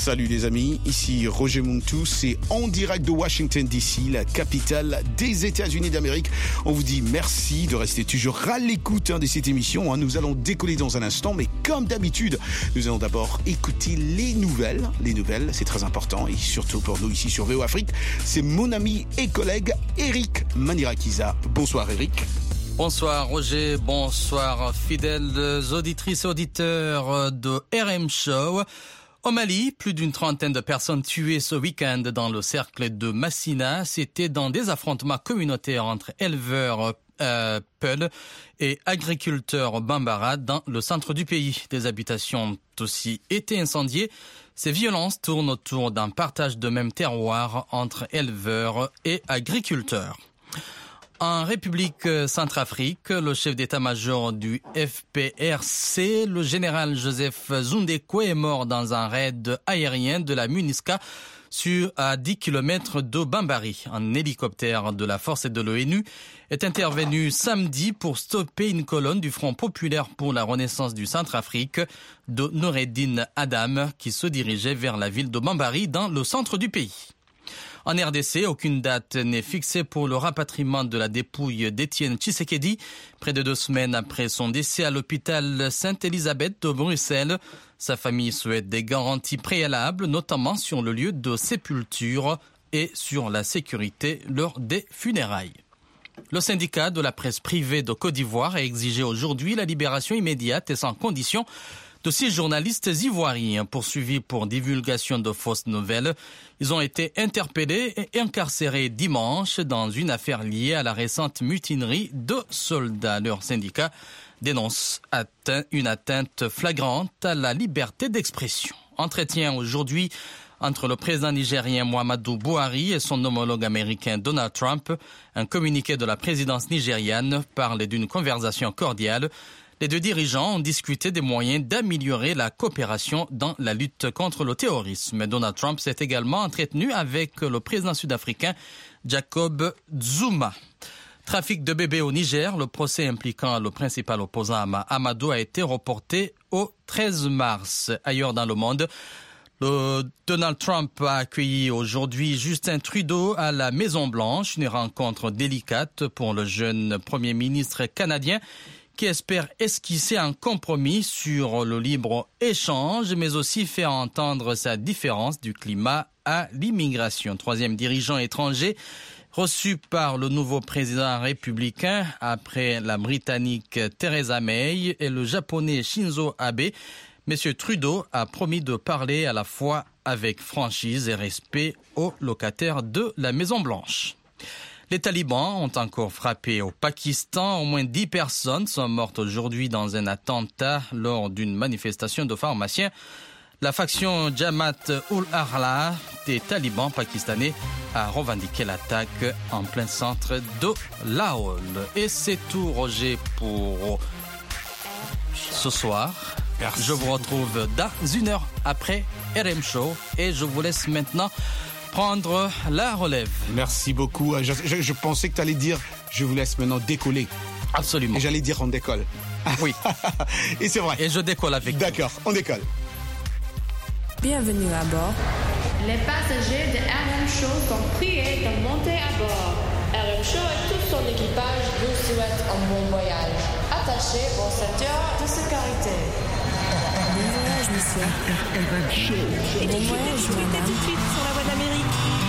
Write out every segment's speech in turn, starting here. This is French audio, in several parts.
Salut les amis, ici Roger Montou, c'est en direct de Washington DC, la capitale des États-Unis d'Amérique. On vous dit merci de rester toujours à l'écoute de cette émission. Nous allons décoller dans un instant, mais comme d'habitude, nous allons d'abord écouter les nouvelles. Les nouvelles, c'est très important, et surtout pour nous ici sur VO Afrique, c'est mon ami et collègue Eric Manirakiza. Bonsoir Eric. Bonsoir Roger, bonsoir fidèles auditrices et auditeurs de RM Show. Au Mali, plus d'une trentaine de personnes tuées ce week-end dans le cercle de Massina. C'était dans des affrontements communautaires entre éleveurs Peul et agriculteurs Bambara dans le centre du pays. Des habitations ont aussi été incendiées. Ces violences tournent autour d'un partage de même terroir entre éleveurs et agriculteurs. En République Centrafrique, le chef d'état-major du FPRC, le général Joseph Zundeko, est mort dans un raid aérien de la MINUSCA à 10 km de Bambari. Un hélicoptère de la force et de l'ONU est intervenu samedi pour stopper une colonne du Front populaire pour la renaissance du Centrafrique de Noureddine Adam qui se dirigeait vers la ville de Bambari dans le centre du pays. En RDC, aucune date n'est fixée pour le rapatriement de la dépouille d'Étienne Tshisekedi, près de 2 semaines après son décès à l'hôpital Sainte-Élisabeth de Bruxelles. Sa famille souhaite des garanties préalables, notamment sur le lieu de sépulture et sur la sécurité lors des funérailles. Le syndicat de la presse privée de Côte d'Ivoire a exigé aujourd'hui la libération immédiate et sans condition de 6 journalistes ivoiriens poursuivis pour divulgation de fausses nouvelles. Ils ont été interpellés et incarcérés dimanche dans une affaire liée à la récente mutinerie de soldats. Leur syndicat dénonce une atteinte flagrante à la liberté d'expression. Entretien aujourd'hui entre le président nigérien Muhammadu Buhari et son homologue américain Donald Trump. Un communiqué de la présidence nigériane parle d'une conversation cordiale. Les 2 dirigeants ont discuté des moyens d'améliorer la coopération dans la lutte contre le terrorisme. Donald Trump s'est également entretenu avec le président sud-africain Jacob Zuma. Trafic de bébés au Niger, le procès impliquant le principal opposant Amadou a été reporté au 13 mars. Ailleurs dans le monde, Donald Trump a accueilli aujourd'hui Justin Trudeau à la Maison-Blanche, une rencontre délicate pour le jeune premier ministre canadien qui espère esquisser un compromis sur le libre-échange, mais aussi faire entendre sa différence du climat à l'immigration. 3e dirigeant étranger reçu par le nouveau président républicain après la Britannique Theresa May et le Japonais Shinzo Abe. Monsieur Trudeau a promis de parler à la fois avec franchise et respect aux locataires de la Maison-Blanche. Les talibans ont encore frappé au Pakistan. Au moins 10 personnes sont mortes aujourd'hui dans un attentat lors d'une manifestation de pharmaciens. La faction Jamaat-ul-Ahrar des talibans pakistanais a revendiqué l'attaque en plein centre de Lahore. Et c'est tout, Roger, pour ce soir. Merci. Je vous retrouve dans 1 heure après RM Show et je vous laisse maintenant prendre la relève. Merci beaucoup. Je pensais que tu allais dire je vous laisse maintenant décoller. Absolument. Et j'allais dire on décolle. Oui. Et c'est vrai. Et je décolle avec D'accord, on décolle. Bienvenue à bord. Les passagers de RM Show sont priés de monter à bord. RM Show et tout son équipage vous souhaitent un bon voyage. Attachez vos ceintures de sécurité. Bon voyage, monsieur. Bon voyage, madame. Tout de suite sur la voie d'Amérique.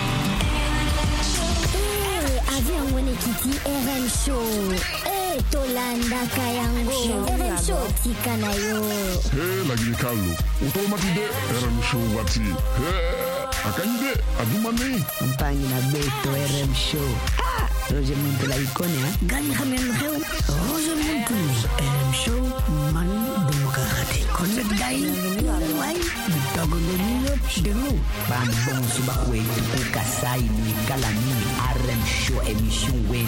Avion Wenekiti RM Show. Tolanda Kayango. RM Show Tikanayo. Lagi Carlo. Automatique RM Show Wati. Akande Adumani. Campagne na Beto RM Show. Roger Montou la icône, hein? Gagne Hamem Reu. Roger Montou. RM Show Man Démocratique. Connect Dai. Wai. Bitogolonio Chidelo. Bambon Subakwe. Kasai ni Kalani. RM Show émission Wen.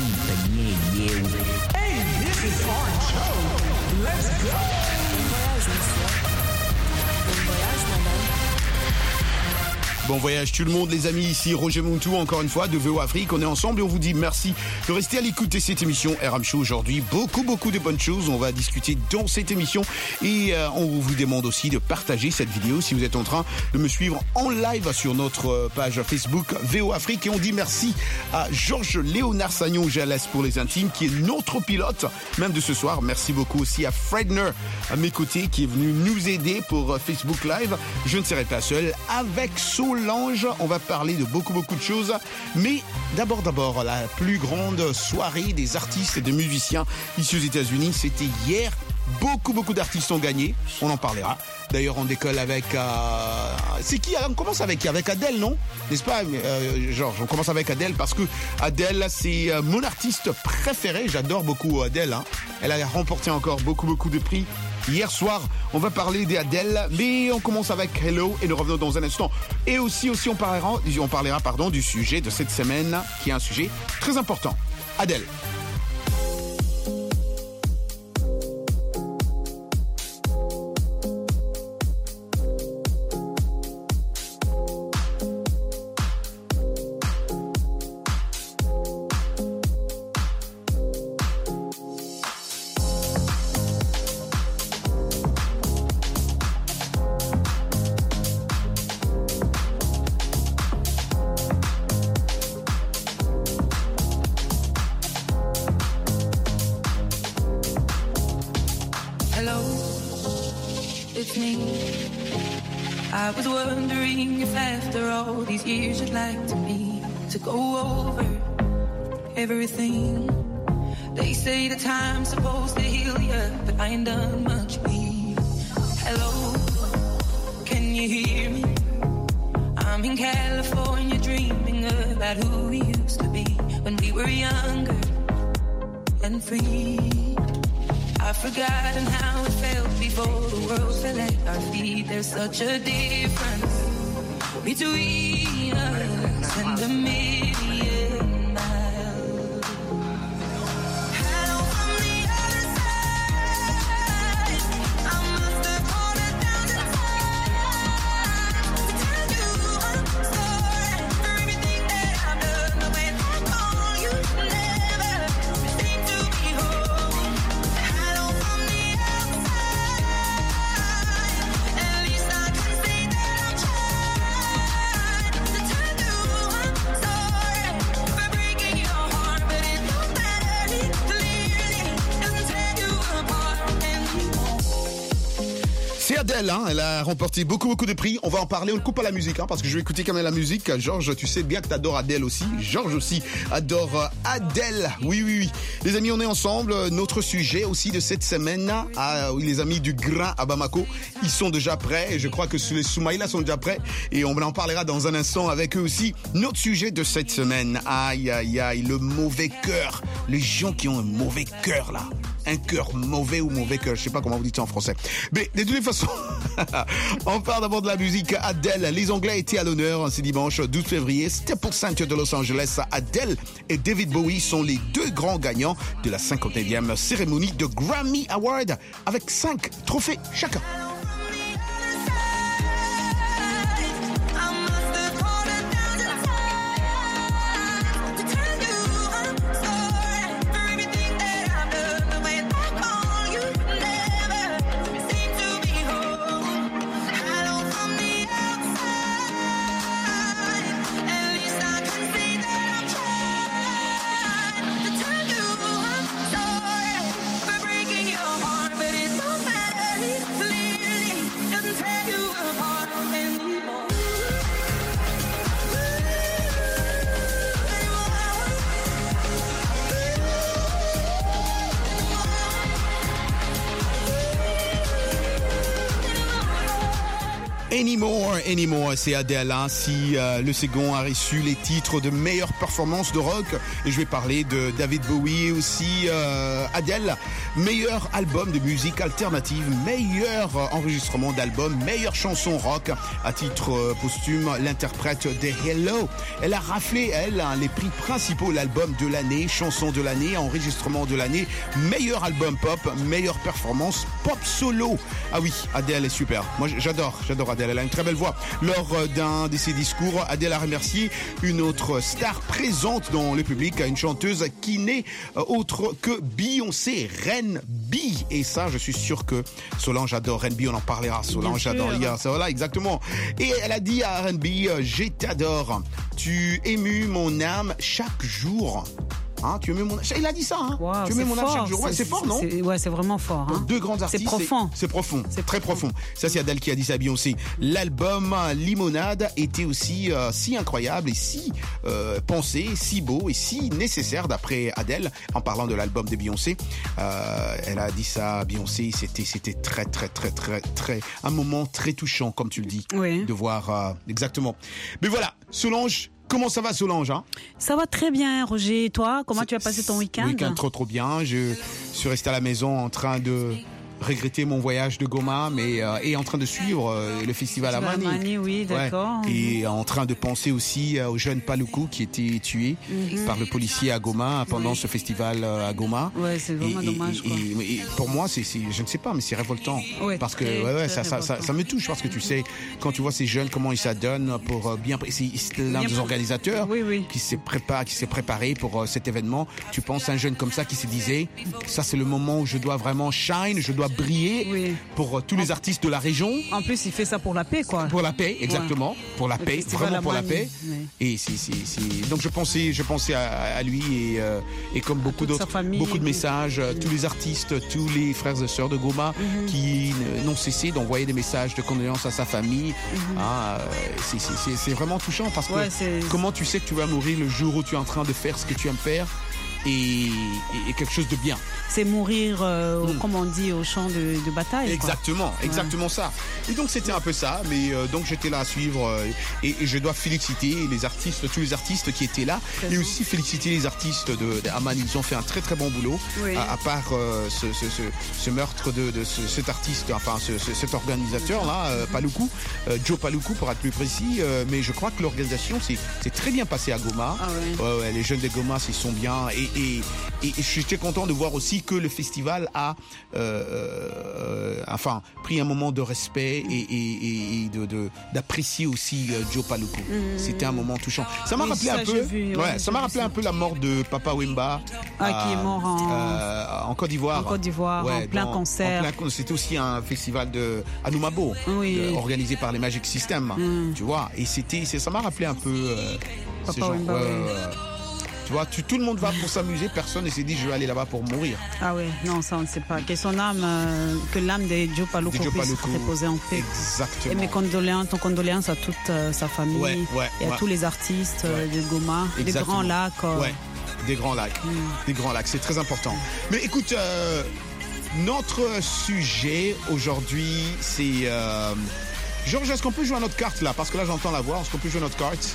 Hey, this is our show. Let's go. Bon voyage, monsieur. Bon voyage, madame. Bon voyage tout le monde les amis, ici Roger Montou encore une fois de VO Afrique. On est ensemble et on vous dit merci de rester à l'écoute de cette émission RM Show aujourd'hui. Beaucoup de bonnes choses, on va discuter dans cette émission et on vous demande aussi de partager cette vidéo si vous êtes en train de me suivre en live sur notre page Facebook VO Afrique. Et on dit merci à Georges Léonard Sagnon-Jalès pour les intimes qui est notre pilote même de ce soir. Merci beaucoup aussi à Fredner à mes côtés qui est venu nous aider pour Facebook Live. Je ne serai pas seul avec Solange. On va parler de beaucoup de choses. Mais d'abord, la plus grande soirée des artistes et des musiciens ici aux États-Unis, c'était hier. Beaucoup d'artistes ont gagné. On en parlera. D'ailleurs, on décolle avec... C'est qui? On commence avec Adèle, non? N'est-ce pas, Georges? On commence avec Adèle parce que Adèle, c'est mon artiste préféré. J'adore beaucoup Adèle. Hein. Elle a remporté encore beaucoup de prix. Hier soir, on va parler d'Adèle, mais on commence avec Hello et nous revenons dans un instant. Et aussi on parlera du sujet de cette semaine, qui est un sujet très important. Adèle. I was wondering if after all these years you'd like me to go over everything. They say the time's supposed to heal you, but I ain't done much, babe. Hello, can you hear me? I'm in California dreaming about who we used to be when we were younger and free. I've forgotten how it felt before the world fell at our feet. There's such a difference between us and a million miles. Hello from the other side. I must have called 1,000 times to tell you I'm sorry for everything that I've done. The way I call you never seem to be home. C'est Adèle, hein, elle a remporté beaucoup de prix. On va en parler, on le coupe à la musique, hein, parce que je vais écouter quand même la musique. Georges, tu sais bien que t'adores Adèle aussi. Georges aussi adore Adèle. Oui. Les amis, on est ensemble. Notre sujet aussi de cette semaine, les amis du grain à Bamako, ils sont déjà prêts. Et je crois que les Soumaïla sont déjà prêts. Et on en parlera dans un instant avec eux aussi. Notre sujet de cette semaine, aïe, le mauvais cœur. Les gens qui ont un mauvais cœur, là. Un cœur mauvais ou mauvais cœur, je sais pas comment vous dites ça en français. Mais de toutes les façons, on parle d'abord de la musique. Adèle, les Anglais étaient à l'honneur ce dimanche 12 février. Staples Center de Los Angeles. Adèle et David Bowie sont les deux grands gagnants de la 59e cérémonie de Grammy Award avec 5 trophées chacun. Anymore, c'est Adèle. Hein, si le second a reçu les titres de meilleure performance de rock, et je vais parler de David Bowie aussi. Adèle, meilleur album de musique alternative, meilleur enregistrement d'album, meilleure chanson rock à titre posthume, l'interprète de Hello. Elle a raflé, les prix principaux, l'album de l'année, chanson de l'année, enregistrement de l'année, meilleur album pop, meilleure performance pop solo. Ah oui, Adèle est super. Moi, j'adore Adèle. Adèle. Elle a une très belle voix. Lors d'un de ses discours, Adèle a remercié une autre star présente dans le public, une chanteuse qui n'est autre que Beyoncé, Reine B. Et ça, je suis sûr que Solange adore Reine B. On en parlera. Solange adore Lia. Voilà, exactement. Et elle a dit à Reine B, je t'adore. Tu émus mon âme chaque jour. Hein, tu mets mon... Il a dit ça, hein. Wow, tu mets mon âme chaque jour. Ouais, c'est fort, non? Ouais, c'est vraiment fort. Hein. Deux grands artistes. C'est profond. C'est profond. C'est très profond. Ça, c'est Adèle qui a dit ça à Beyoncé. L'album Limonade était aussi si incroyable et si pensé, si beau et si nécessaire d'après Adèle. En parlant de l'album de Beyoncé, elle a dit ça à Beyoncé. C'était très un moment très touchant, comme tu le dis, de voir exactement. Mais voilà, Solange. Comment ça va, Solange, hein? Ça va très bien, Roger. Et toi, comment tu as passé ton week-end? Week-end trop bien. Je suis resté à la maison en train de regretter mon voyage de Goma, mais et en train de suivre le festival Amani. Amani, oui, d'accord. Ouais. Et en train de penser aussi au jeune Paluku qui était tué par le policier à Goma pendant ce festival à Goma. Ouais, c'est vraiment dommage. Et pour moi, je ne sais pas, mais c'est révoltant. Ouais, parce que ça me touche parce que tu sais, quand tu vois ces jeunes comment ils s'adonnent pour bien. C'est l'un des organisateurs qui s'est préparé pour cet événement. Tu penses à un jeune comme ça qui se disait, ça c'est le moment où je dois vraiment shine, je dois briller pour tous les artistes de la région. En plus, il fait ça pour la paix, quoi. Pour la paix, exactement. Pour la paix, vraiment pour la paix. Et donc je pensais à lui et comme beaucoup d'autres, beaucoup de messages, tous les artistes, tous les frères et sœurs de Goma qui n'ont cessé d'envoyer des messages de condoléances à sa famille. C'est vraiment touchant parce que comment tu sais que tu vas mourir le jour où tu es en train de faire ce que tu aimes faire et quelque chose de bien. C'est mourir, comme on dit, au champ de bataille. Exactement, quoi. Exactement ça. Et donc c'était un peu ça, mais donc j'étais là à suivre et je dois féliciter les artistes, tous les artistes qui étaient là, et aussi féliciter les artistes de Amani. Ils ont fait un très bon boulot, à part ce meurtre de cet artiste, enfin cet organisateur là, Paluku, Joe Paluku pour être plus précis. Mais je crois que l'organisation c'est très bien passé à Goma. Ouais, les jeunes de Goma s'y sont bien et j'étais content de voir aussi que le festival a pris un moment de respect et d'apprécier aussi Joe Paluku. C'était un moment touchant. Ça m'a rappelé un peu la mort de Papa Wemba qui est mort en Côte d'Ivoire. En Côte d'Ivoire, en plein concert. C'était aussi un festival de Anoumabo organisé par les Magic System, tu vois. Et ça m'a rappelé un peu Papa Wemba. Tu vois, tout le monde va pour s'amuser, personne ne s'est dit je vais aller là-bas pour mourir. Ah ouais, non, ça on ne sait pas. Que son âme, que l'âme de Joe Paluku puisse reposer en paix. Exactement. Et mes condoléances à toute sa famille et à tous les artistes de Goma, des Grands Lacs. Des Grands Lacs. Des Grands Lacs, c'est très important. Mais écoute, notre sujet aujourd'hui, c'est... Georges, est-ce qu'on peut jouer à notre carte là? Parce que là j'entends la voix, est-ce qu'on peut jouer à notre carte?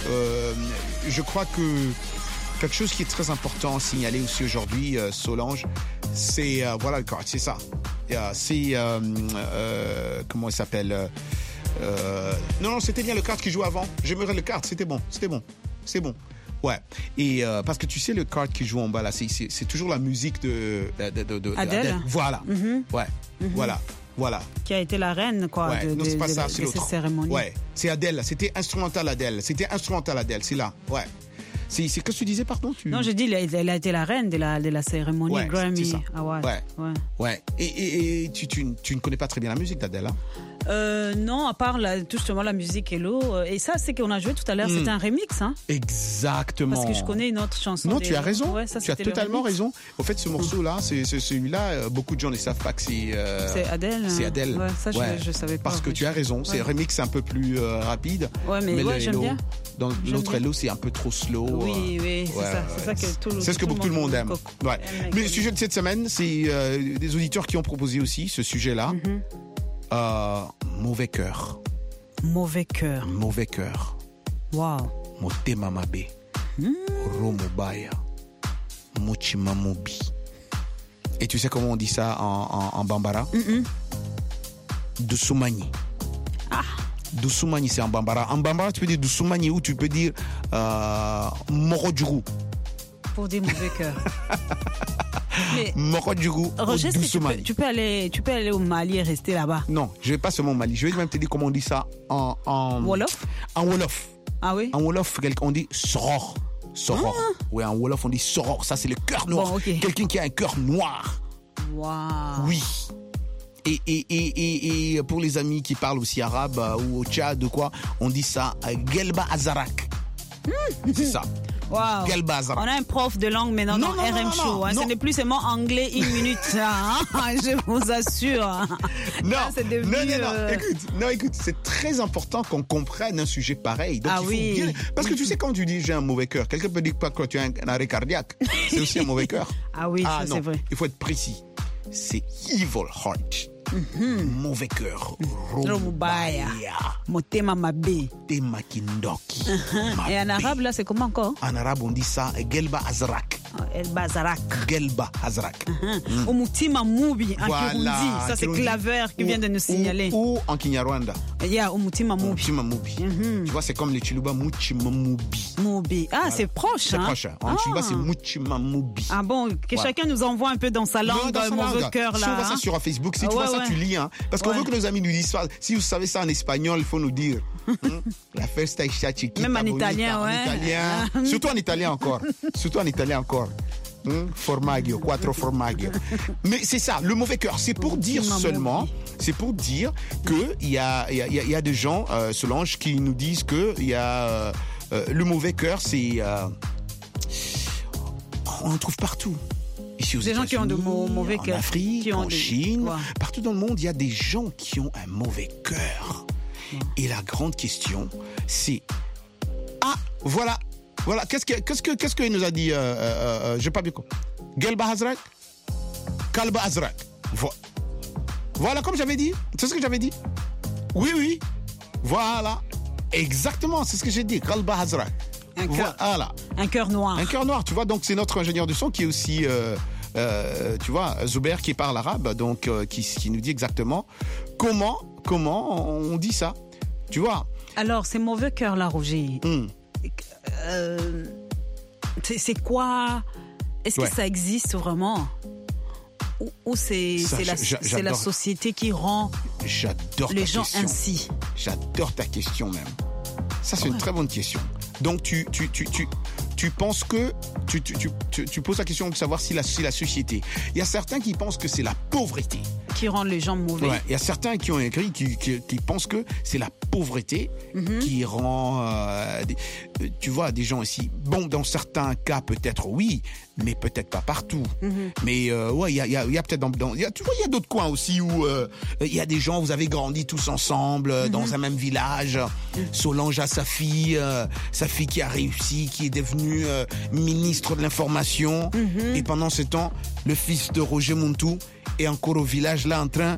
Je crois que quelque chose qui est très important à signaler aussi aujourd'hui, Solange, c'est voilà le carte, c'est ça. C'est comment il s'appelle? Non, c'était bien le carte qui jouait avant. J'aimerais le carte, c'était bon. Ouais. Et parce que tu sais le carte qui joue en bas là, c'est toujours la musique de Adèle. Voilà. Voilà. Qui a été la reine, quoi, non, c'est pas ça, c'est l'autre. Ces cérémonies. Ouais, c'est Adèle. C'était instrumental Adèle. C'est là. Ouais. C'est ce que tu disais, pardon? Non, j'ai dit, elle a été la reine de la cérémonie Grammy. C'est ça. Ah ouais. Et tu ne connais pas très bien la musique d'Adèle, hein? Non, à part justement la musique Hello. Et ça, c'est qu'on a joué tout à l'heure, c'était un remix, hein? Exactement. Parce que je connais une autre chanson. Non, tu as raison. Ouais, ça, tu as totalement raison. Au fait, ce morceau-là, c'est celui-là, beaucoup de gens ne savent pas que c'est... c'est Adèle. C'est Adèle. Ouais, ça, je savais pas. Parce que tu as raison. C'est un remix un peu plus rapide. Ouais, mais j'aime bien. Dans l'autre Hello, c'est un peu trop slow. Oui, c'est ça que tout le monde aime. Ouais. Mais le sujet de cette semaine, c'est des auditeurs qui ont proposé aussi ce sujet-là. Mauvais cœur. Mauvais cœur. Wow. Motema mabe. Romobaya. Mochimamobi. Et tu sais comment on dit ça en bambara? Dusumani. Dusumani, c'est en bambara. En bambara, tu peux dire Dusumani ou tu peux dire Morodjuru. Pour dire mauvais cœur. Roger, tu peux aller au Mali et rester là-bas? Non, je vais pas seulement au Mali. Je vais même te dire comment on dit ça en Wolof? En Wolof. Ah oui? En Wolof, on dit soror. Soror. Oui, en Wolof, on dit soror. Ça, c'est le cœur noir. Bon, okay. Quelqu'un qui a un cœur noir. Wow. Oui. Et pour les amis qui parlent aussi arabe ou au Tchad ou quoi, on dit ça Gelba Azarak. C'est ça. Wow. Gelba Azarak. On a un prof de langue maintenant dans RM Show. Ce n'est plus seulement anglais une minute. Je vous assure. Non, là, c'est devenu, écoute, c'est très important qu'on comprenne un sujet pareil. Donc, il faut bien... Parce que tu sais, quand tu dis j'ai un mauvais cœur, quelqu'un peut dire pas que tu as un arrêt cardiaque. C'est aussi un mauvais cœur. Ah oui, ça c'est vrai. Il faut être précis. C'est evil heart. Mauvais cœur. Romubaya. Motema mabe. Tema kindoki. Et en arabe, là, c'est comment encore? En arabe, on dit ça Gelba Azrak. Gelba Azrak. Umutima Mubi en Kirundi. Ça, c'est Claver qui vient de nous signaler. Ou en Kinyarwanda. Umutima Mubi. Tu vois, c'est comme les Chiluba Muchima Mubi. Mubi. Ah, c'est proche. C'est proche. En Chiluba, c'est Muchima Mubi. Ah bon, que chacun nous envoie un peu dans sa langue, mauvais cœur là. Si on voit ça sur Facebook, si tu vois ça, tu lis. Parce qu'on veut que nos amis nous disent ça. Si vous savez ça en espagnol, il faut nous dire. La festa chiquita. Même en italien, Surtout en italien encore. Formaggio, quattro formaggio. Mais c'est ça, le mauvais cœur. C'est pour dire seulement, que il y a des gens, Solange, qui nous disent que il y a le mauvais cœur, c'est on en trouve partout. Ici aux des gens qui ont de mauvais cœur. En Afrique, en Chine, partout dans le monde, il y a des gens qui ont un mauvais cœur. Et la grande question, c'est voilà. Qu'est-ce qu'il nous a dit j'ai pas bien compris. Gelba Azrak, Kalba Azrak. Voilà, comme j'avais dit. C'est ce que j'avais dit. Oui. Voilà. Exactement, c'est ce que j'ai dit. Kalba Azrak. Un cœur noir. Un cœur noir, tu vois. Donc c'est notre ingénieur du son qui est aussi, tu vois, Zuber qui parle arabe, donc qui nous dit exactement comment on dit ça. Tu vois. Alors ces mauvais cœurs là, Roger. C'est quoi? Est-ce que ça existe vraiment? Ou c'est la société qui rend les gens ainsi? J'adore ta question même. Ça, c'est une très bonne question. Donc, tu penses que... Tu poses la question de savoir si la société... Il y a certains qui pensent que c'est la pauvreté qui rend les gens mauvais. Il y a certains qui ont écrit qui pensent que c'est la pauvreté qui rend... tu vois, des gens ici... Bon, dans certains cas, peut-être oui, mais peut-être pas partout. Mais il y a peut-être tu vois, il y a d'autres coins aussi où il y a des gens, vous avez grandi tous ensemble dans un même village. Solange a sa fille qui a réussi, qui est devenue ministre de l'information. Et pendant ce temps, le fils de Roger Montou est encore au village là en train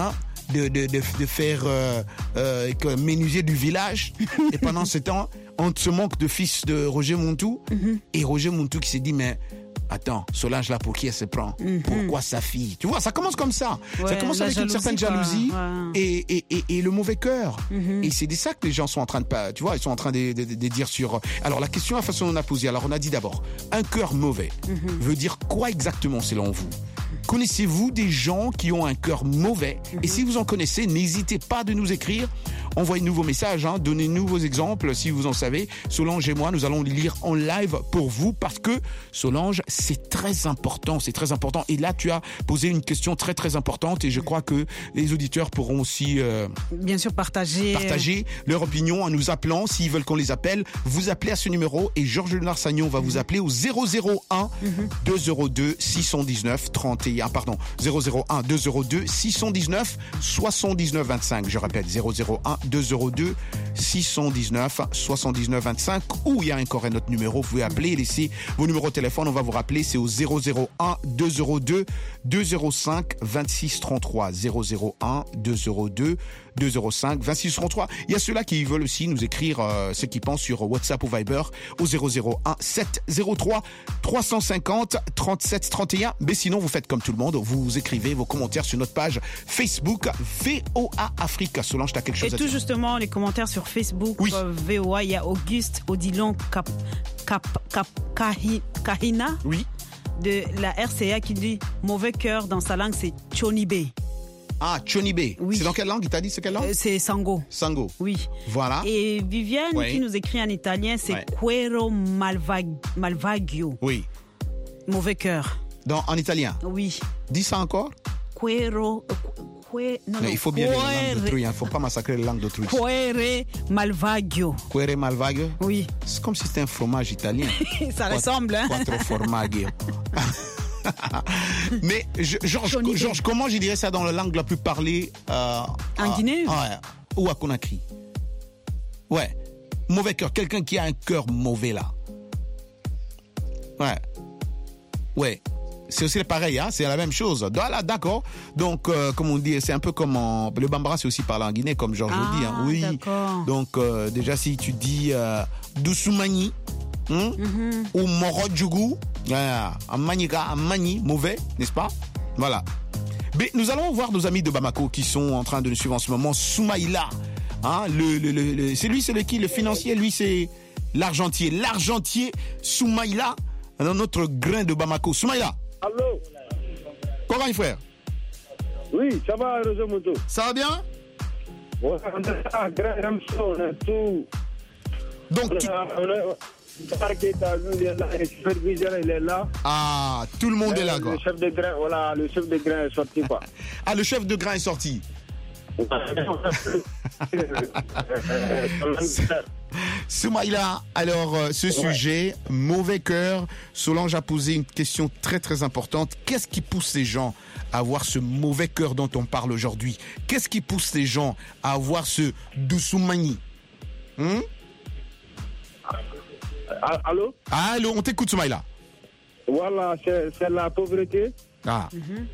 de faire menuisier du village. Et pendant ce temps, on se manque de fils de Roger Montou. Et Roger Montou qui s'est dit, mais attends, Solange là, pour qui elle se prend? Pourquoi sa fille? Tu vois, ça commence comme ça. Ça commence avec une certaine jalousie et le mauvais cœur. Et c'est de ça que les gens sont en train de... Tu vois, ils sont en train de dire sur... Alors, la question, la façon dont on a posé, alors on a dit d'abord, un cœur mauvais veut dire quoi exactement selon vous? Connaissez-vous des gens qui ont un cœur mauvais? Et si vous en connaissez, n'hésitez pas de nous écrire. Envoyez-nous vos messages, donnez-nous vos exemples si vous en savez. Solange et moi, nous allons les lire en live pour vous parce que Solange, c'est très important. Et là, tu as posé une question très très importante et je crois que les auditeurs pourront aussi bien sûr partager leur opinion en nous appelant. S'ils veulent qu'on les appelle, vous appelez à ce numéro et Georges Léonard Sagnon va vous appeler au 001 202 619 31. Pardon, 001 202 619 79 25. Je répète, 001 202 619 79 25. Ou il y a encore un autre numéro, vous pouvez appeler, laissez vos numéros de téléphone, on va vous rappeler, c'est au 001 202 205 26 33. 001 202 205 26 33. Il y a ceux-là qui veulent aussi nous écrire ce qu'ils pensent sur WhatsApp ou Viber au 001 703 350 37 31. Mais sinon, vous faites comme tout le monde, vous écrivez vos commentaires sur notre page Facebook VOA Afrique. Solange, t'as quelque chose à dire? Et tout justement, les commentaires sur Facebook VOA, il y a Auguste Odilon Kahina. Oui. de la RCA qui dit mauvais cœur dans sa langue, c'est Chonibe. Ah, Chonibe. Oui. C'est dans quelle langue? Il t'a dit c'est quelle langue? C'est Sango. Sango. Oui. Voilà. Et Viviane qui nous écrit en italien, c'est Cuero Malvagio. Oui. Mauvais cœur. En italien? Oui. Dis ça encore. Cuero. Il faut bien lire la langue d'autrui, il ne faut pas massacrer la langue d'autrui. Cuere Malvagio. Cuere Malvagio? Oui. C'est comme si c'était un fromage italien. Ça ressemble, hein? Quattro formaggio. Mais Georges, comment je dirais ça dans la langue la plus parlée en Guinée? Ou à Conakry? Ouais. Mauvais cœur. Quelqu'un qui a un cœur mauvais là. Ouais. C'est aussi pareil, hein? C'est la même chose. Voilà, d'accord. Donc, comme on dit, c'est un peu comme le Bambara, c'est aussi parlé en Guinée, comme Georges le dit. Hein? Oui. D'accord. Donc, déjà, si tu dis Dousoumani, ou Morodjougou, Mani, mauvais, n'est-ce pas? Voilà. Mais nous allons voir nos amis de Bamako qui sont en train de nous suivre en ce moment. Soumaïla, hein, c'est lui, c'est qui? Le financier, lui, c'est l'argentier. L'argentier Soumaïla, notre grain de Bamako. Soumaïla. Allô? Comment il frère? Oui, ça va, Roger Moutou. Ça va bien? Ouais, on est tout. Donc, le superviseur, il est là. Ah, tout le monde est là, quoi. Le chef de grain, voilà, le chef de grain est sorti, quoi. Ah, le chef de grain est sorti. Soumaïla, alors ce sujet, mauvais cœur, Solange a posé une question très très importante. Qu'est-ce qui pousse les gens à avoir ce mauvais cœur dont on parle aujourd'hui? Qu'est-ce qui pousse les gens à avoir ce dousoumani? Allô? Allô, on t'écoute, Soumaïla. Voilà, c'est la pauvreté. Ah.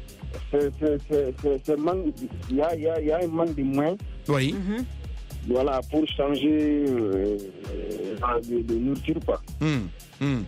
C'est manque. Il y a un manque de moyens. Oui. Voilà, pour changer de nourriture, quoi. Même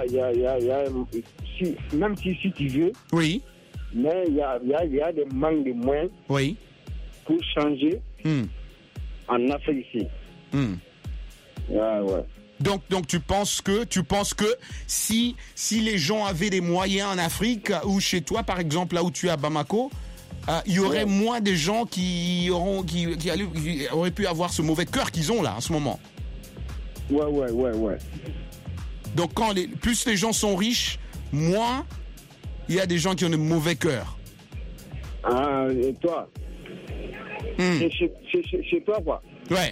si tu veux. Oui. Mais il y a des manques de moyens. Oui. Pour changer en Afrique ici. Ouais. Donc tu penses que si les gens avaient des moyens en Afrique ou chez toi par exemple là où tu es à Bamako, il y aurait moins de gens qui auraient pu avoir ce mauvais cœur qu'ils ont là en ce moment. Ouais. Donc plus les gens sont riches, moins il y a des gens qui ont de mauvais cœur. Ah, et toi? C'est chez toi quoi? Ouais.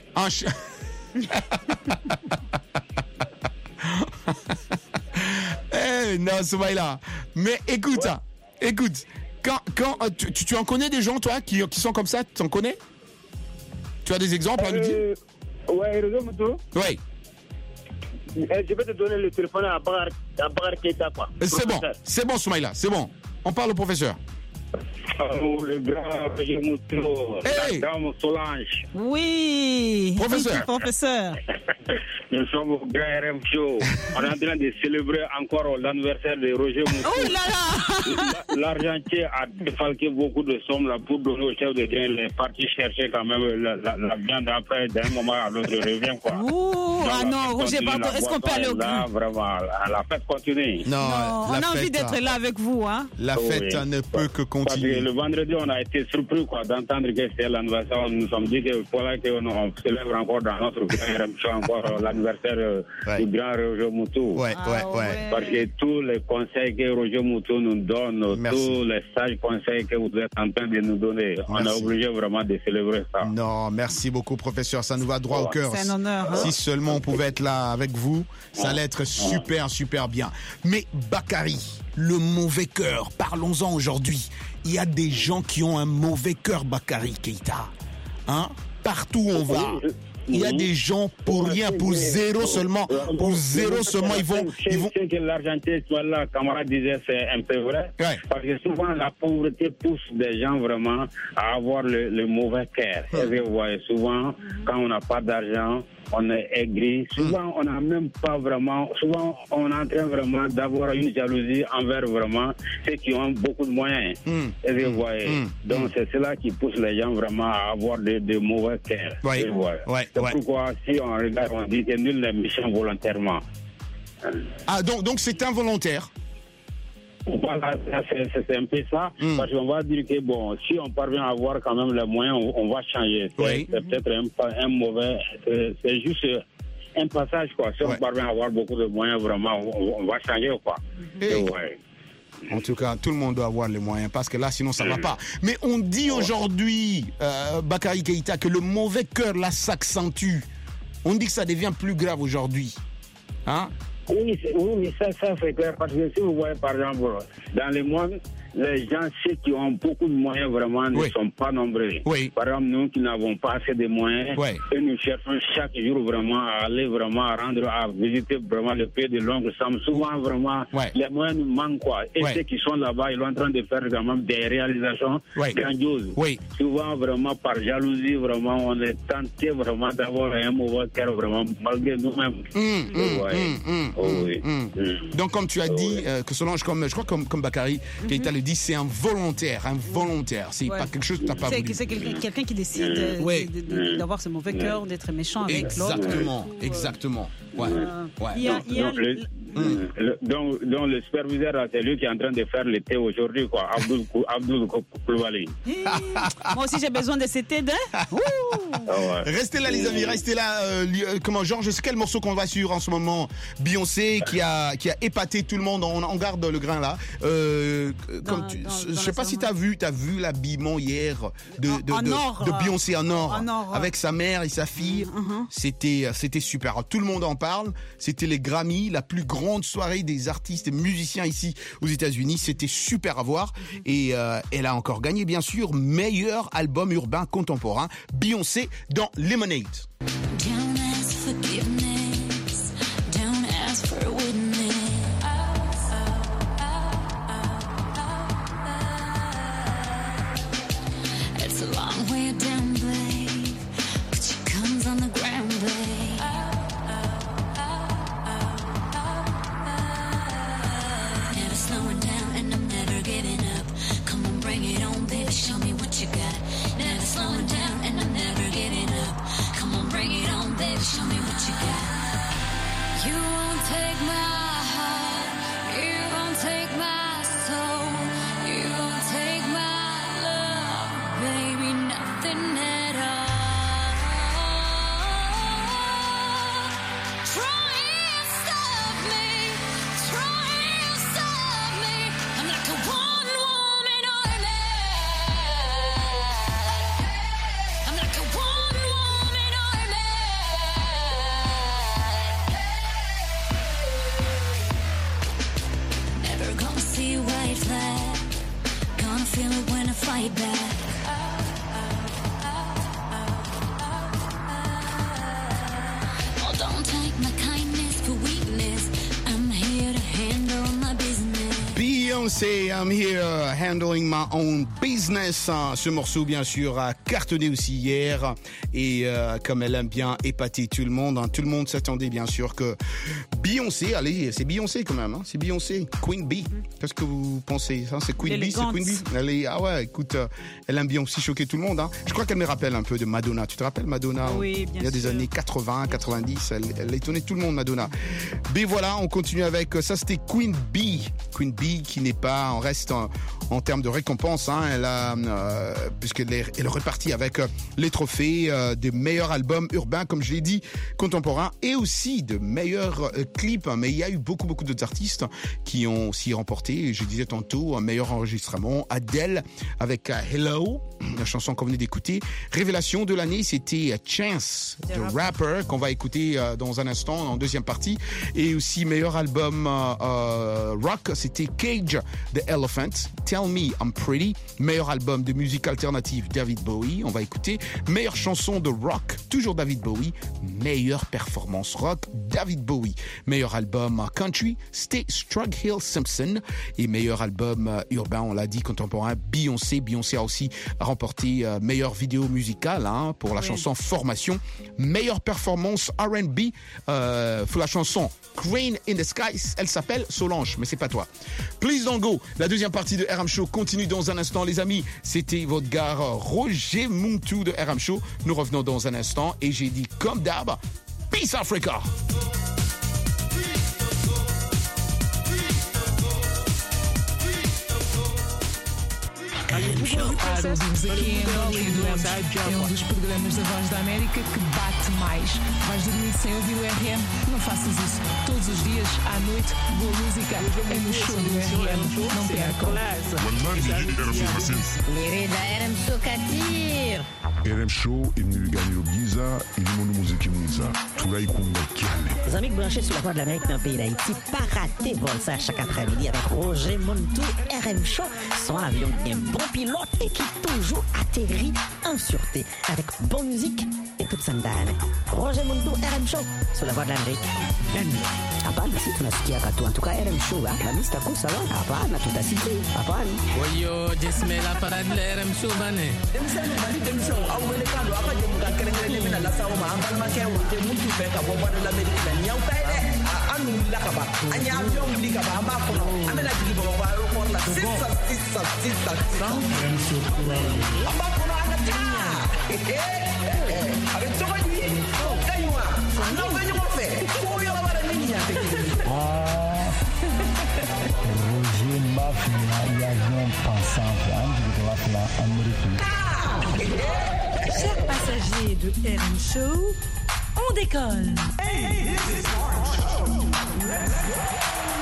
Non, Soumaïla. Mais écoute, quand tu en connais des gens, toi, qui sont comme ça, tu en connais? Tu as des exemples à nous dire? Ouais, oui. Je vais te donner le téléphone à Bakar Keita, quoi. C'est bon, Soumaïla, c'est bon. On parle au professeur. Le grand Moutou, la dame Solange. Oui, professeur. Nous sommes au grand RM Show. On est en train de célébrer encore l'anniversaire de Roger Moutou. Oh là là! L'argentier a défalqué beaucoup de sommes là pour donner au chef de grain. Les partis cherchaient quand même la viande après, d'un moment à l'autre, revient quoi. Roger, pardon, est-ce qu'on peut aller au grand? Vraiment, la fête continue. Non, on a envie d'être là avec vous, hein? La fête ne peut que continuer. Le vendredi, on a été surpris d'entendre que c'était l'anniversaire. Nous nous sommes dit que voilà qu'on célèbre encore dans notre grand RM Show encore l'anniversaire du grand Roger Moutou. Ouais. Parce que tous les conseils que Roger Moutou nous donne, tous les sages conseils que vous êtes en train de nous donner, on est obligé vraiment de célébrer ça. Non, merci beaucoup, professeur. Ça nous va droit au cœur. C'est un honneur. Si seulement on pouvait être là avec vous, ça allait être super bien. Mais Bakary, le mauvais cœur, parlons-en aujourd'hui. Il y a des gens qui ont un mauvais cœur, Bakary Keita. Hein? Partout où on va. Il y a des gens pour rien, pour zéro seulement, ils vont. Ce que l'Argentin, là, camarade disait, c'est un peu vrai. Ouais. Parce que souvent, la pauvreté pousse des gens vraiment à avoir le mauvais cœur. Vous voyez, souvent, quand on n'a pas d'argent, on est aigri. Souvent, on n'a même pas vraiment. Souvent, on est en train vraiment d'avoir une jalousie envers vraiment ceux qui ont beaucoup de moyens. Vous voyez. Donc, c'est cela qui pousse les gens vraiment à avoir de mauvais cœurs. C'est pourquoi, si on regarde, on dit que nul n'est méchant volontairement. Ah, donc c'est involontaire? Voilà, c'est un peu ça. Parce qu'on va dire que, bon, si on parvient à avoir quand même les moyens, on va changer. C'est peut-être un mauvais... C'est juste un passage, quoi. Si on parvient à avoir beaucoup de moyens, vraiment, on va changer, quoi. En tout cas, tout le monde doit avoir les moyens, parce que là, sinon, ça va pas. Mais on dit aujourd'hui, Bakary Keïta, que le mauvais cœur, là, s'accentue. On dit que ça devient plus grave aujourd'hui. Hein? Oui, mais ça c'est clair, parce que si vous voyez par exemple dans le monde, les gens, ceux qui ont beaucoup de moyens vraiment ne sont pas nombreux. Par exemple, nous qui n'avons pas assez de moyens, et nous cherchons chaque jour vraiment à aller vraiment à visiter vraiment le pays de l'oncle Sam. Souvent vraiment, les moyens nous manquent, quoi. Et ceux qui sont là-bas, ils sont en train de faire quand même des réalisations grandioses. Souvent vraiment par jalousie, vraiment on est tenté vraiment d'avoir un mauvais cœur vraiment malgré nous-mêmes. Donc comme tu as dit, que Solange, je crois comme Bakary Keïta le dit, c'est involontaire. C'est pas quelque chose que tu n'as pas voulu. C'est quelqu'un qui décide d'avoir ce mauvais cœur, d'être méchant avec l'autre. Exactement. Donc le superviseur, c'est lui qui est en train de faire le thé aujourd'hui, quoi. Abdul Koulibaly. Moi aussi j'ai besoin de ce thé, Restez là, les amis, restez là. Georges, je sais quel morceau qu'on va suivre en ce moment. Beyoncé qui a épaté tout le monde. On garde le grain là. Je sais pas si t'as vu l'habillement hier de Beyoncé en or, avec sa mère et sa fille. C'était super. Tout le monde en parle. C'était les Grammy, la plus grande soirée des artistes et musiciens ici aux États-Unis. C'était super à voir. Et elle a encore gagné, bien sûr, meilleur album urbain contemporain. Beyoncé dans Lemonade. Don't ask forgiveness, don't ask for witness. It's a long way down, babe. Put your guns on the ground, babe. Never slowing down and I'm never giving up. Come on, bring it on, baby, show me what you got. Never slowing down and I'm never giving up. Come on, bring it on, baby, show me what you got. You won't take my heart, you won't take my soul, you won't take my love, baby, nothing at all. Try and stop me, try and stop me. I'm like a one-woman army. I'm like a one-woman army. Never gonna see a white flag. Gonna feel it when I fight back. Oh, don't take my kindness for weakness. I'm here to handle my business. Beyoncé, I'm here handling my own business. Ce morceau, bien sûr, a cartonné aussi hier. Et comme elle aime bien épater tout le monde, tout le monde s'attendait bien sûr que Beyoncé, allez, c'est Beyoncé quand même, c'est Beyoncé, Queen Bee. Qu'est-ce que vous pensez? C'est Queen Bee, c'est Queen Bee. Écoute, elle aime bien aussi choquer tout le monde. Je crois qu'elle me rappelle un peu de Madonna. Tu te rappelles Madonna? Oui, bien sûr. Il y a des années 80, 90, elle étonnait tout le monde, Madonna. Mais voilà, on continue avec ça, c'était Queen Bee. Queen Bee qui n'est pas, on reste en termes de récompense, elle a, puisqu'elle est repartie avec les trophées de meilleur album urbain, comme je l'ai dit, contemporain, et aussi de meilleurs clips. Mais il y a eu beaucoup d'autres artistes qui ont aussi remporté, je disais tantôt, un meilleur enregistrement. Adele avec Hello, la chanson qu'on venait d'écouter. Révélation de l'année, c'était Chance, The Rapper, qu'on va écouter dans un instant, en deuxième partie. Et aussi meilleur album rock, c'était Cage the Elephant, Tell Me I'm Pretty. Meilleur album de musique alternative, David Bowie, on va écouter. Meilleure chanson de rock, toujours David Bowie. Meilleure performance rock, David Bowie. Meilleur album country, Strug Hill Simpson. Et meilleur album urbain, on l'a dit, contemporain, Beyoncé. Beyoncé a aussi remporté meilleure vidéo musicale pour la chanson Formation. Meilleure performance R&B pour la chanson Crane in the Sky. Elle s'appelle Solange, mais c'est pas toi. Please Don't Go. La deuxième partie de RM Show continue dans un instant, les amis. C'était votre gars Roger Muntu de RM Show. Nous revenons dans un instant et j'ai dit comme d'hab, Peace Africa. Claro, ouvimos aqui em Angola e doemos. É um dos programas da Voz da América que bate mais. Vais dormir sem ouvir o RM? Não faças isso. Todos os dias, à noite, boa música é no show do RM. Não percam. Querida RM Show Katir. RM Show est venu gagner le Giza et le monde musique Mouiza. Tout là, il compte Les amis branchés sur la Voix de l'Amérique dans le pays d'Haïti, pas rater vol ça chaque après-midi avec Roger Montou, RM Show, son avion qui est un bon pilote et qui toujours atterrit en sûreté avec bonne musique et toute sandale. Roger Montou, RM Show, sur la Voix de l'Amérique. Hapana, si tunasikia katu. En tout cas, RM Show, la mista kusa wa. Hapana, tutasikia. Hapana. Oyo, jesmela para de RM Show bane. Demsão, ao americano, a gente nunca quer que na nação, mas a calma que é muito feca, vou para a América, não pede, a não lhe acaba, a minha avião lhe acaba, a máquina, a minha de boa, o aeroporto lá, sista. A máquina anda tinha. A gente só vai vir, tem uma, não vem uma fé, foi a lavar a minha. Roger Mafia, l'avion passant, de la Amérique. Chers passagers de RM Show, on décolle. Hey, this is RM Show. Let's go.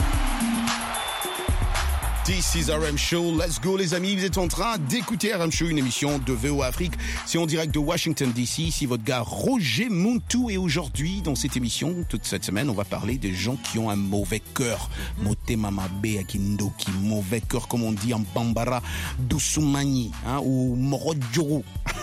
This is RM Show, let's go les amis, vous êtes en train d'écouter RM Show, une émission de VOA Afrique, c'est en direct de Washington DC, ici votre gars Roger Montou et aujourd'hui dans cette émission, toute cette semaine, on va parler des gens qui ont un mauvais cœur, Motemamabe Akindoki, mauvais cœur comme on dit en Bambara, Dousoumani, ou Morodjoro.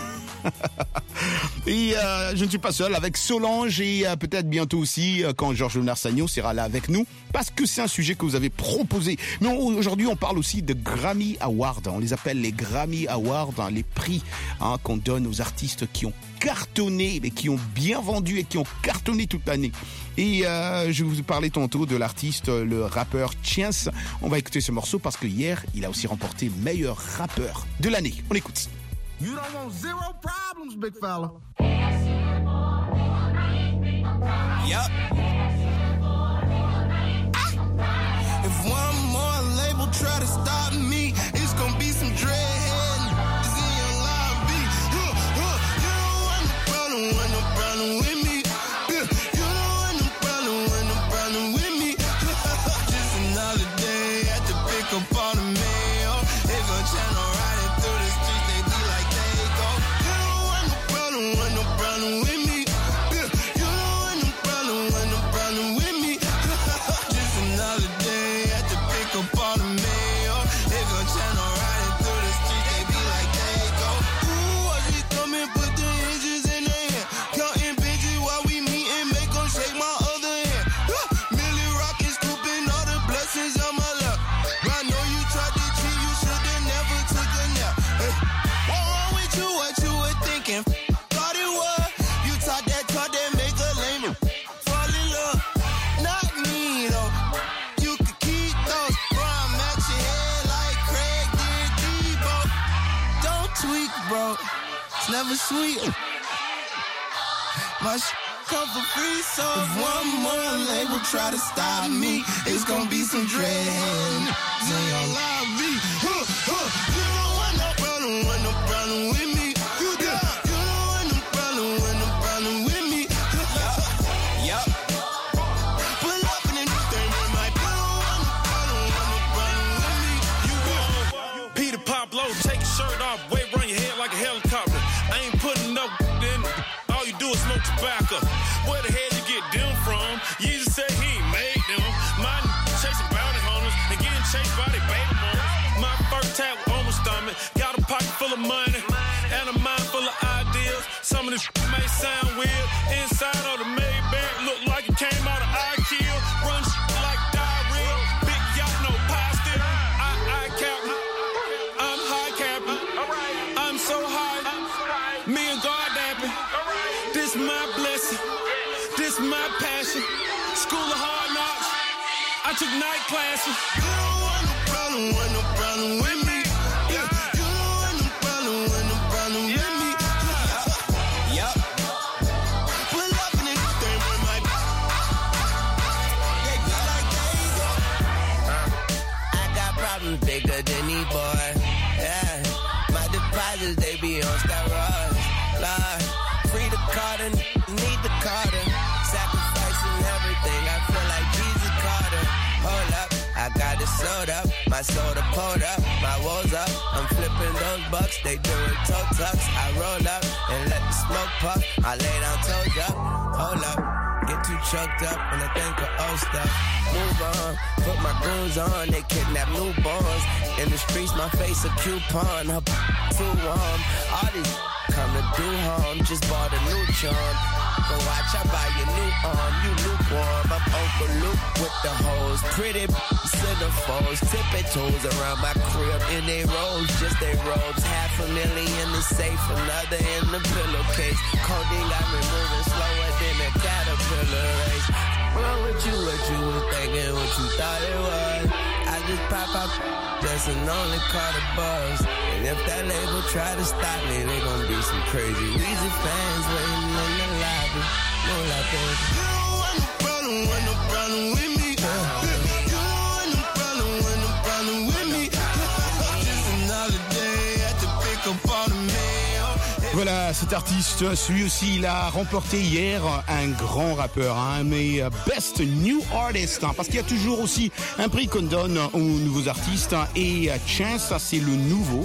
Et je ne suis pas seul, avec Solange et peut-être bientôt aussi quand Georges Léonard Sagno sera là avec nous, parce que c'est un sujet que vous avez proposé. Mais aujourd'hui on parle aussi de Grammy Awards, on les appelle les Grammy Awards, les prix qu'on donne aux artistes qui ont cartonné, mais qui ont bien vendu et qui ont cartonné toute l'année. Et je vous parlais tantôt de l'artiste, le rappeur Chance. On va écouter ce morceau parce que hier il a aussi remporté meilleur rappeur de l'année. On écoute. You don't want zero problems, big fella. Yup. If one more label try to stop me, it's gonna be some dreadhead in your lobby. You don't want no problem with me. You don't want no problem with me. Just another day at the pick up on the mail. They gon' channel riding through the streets, they be like they go. You don't want no problem with me. You don't want no problem with me. Just another day at the pick up on the mail. They gon' channel riding through the streets, they be like they go. Ooh, I just come and put the hinges in their hand. Counting bitches while we meet and make them shake my other hand. Millie rockin', scooping all the blessings on my lap. I know you tried to cheat, you should've never took a nap. Hey, what wrong with you? What you were thinking? Thought it was you taught that make a lame fall in love. Not me though. You could keep those. Bro, I'm at your head like Craig did Debo. Don't tweak, bro. It's never sweet. My come for free, so if one more label try to stop me, it's gonna be some dread in your lobby. You don't want no problem with me. You don't want no problem with me. Yup. Pull up in anything with my don't want no problem with me. You go. Peter Pablo, take your shirt off, wave around your head like a helicopter. I ain't putting no in. All you do is smoke tobacco. Where the hell you get them from? You just say he ain't made them. My chasing bounty hunters and getting chased by their baby mamas. My first tap on my stomach. Got a pocket full of money and a mind full of ideas. Some of this may sound weird. Inside of the Maybach look like it came out of IKEA. Run like diarrhea. Big yacht, no pie still. I captain. I'm high captain. I'm so high. Me and God dapping. This my blessing. This my passion. School of hard knocks. I took night classes. You don't want no problem with me. You don't want no problem with me. Yup. Pull up in anything with my. They go like they go. I got problems bigger than these boys. Yeah. niggas, they be on steroids. Lord, free the Carter, need the Carter. Sacrificing everything, I feel like Jesus Carter. Hold up, I got it sold up, my soda pulled up, my woes up. I'm flipping those bucks, they doing toe tucks. I roll up and let the smoke puff. I lay down toes up, hold up. Get too choked up when I think of old stuff. Move on, put my goons on, they kidnap newborns. In the streets, my face a coupon, her too warm. All these come to do harm, just bought a new charm. Go watch, I buy your new arm, you lukewarm. I'm Uncle Luke with the hoes, pretty centerfolds, tipping toes around my crib in they robes, just they robes. $500,000 is safe, another in the pillowcase. Codeine got me moving slower than a caterpillar race. Wrong with you, what you was thinking, what you thought it was. I just pop out, that's an only call the buzz. And if that label try to stop me, they gon' be some crazy Weezy fans waiting in the lobby. No lie, baby. You don't want no problem with me. You don't want no problem with me. Just another day at the pick up on the mail. Voilà, cet artiste, lui aussi, il a remporté hier un grand rappeur, mais Best New Artist, parce qu'il y a toujours aussi un prix qu'on donne aux nouveaux artistes, et Chance, c'est le nouveau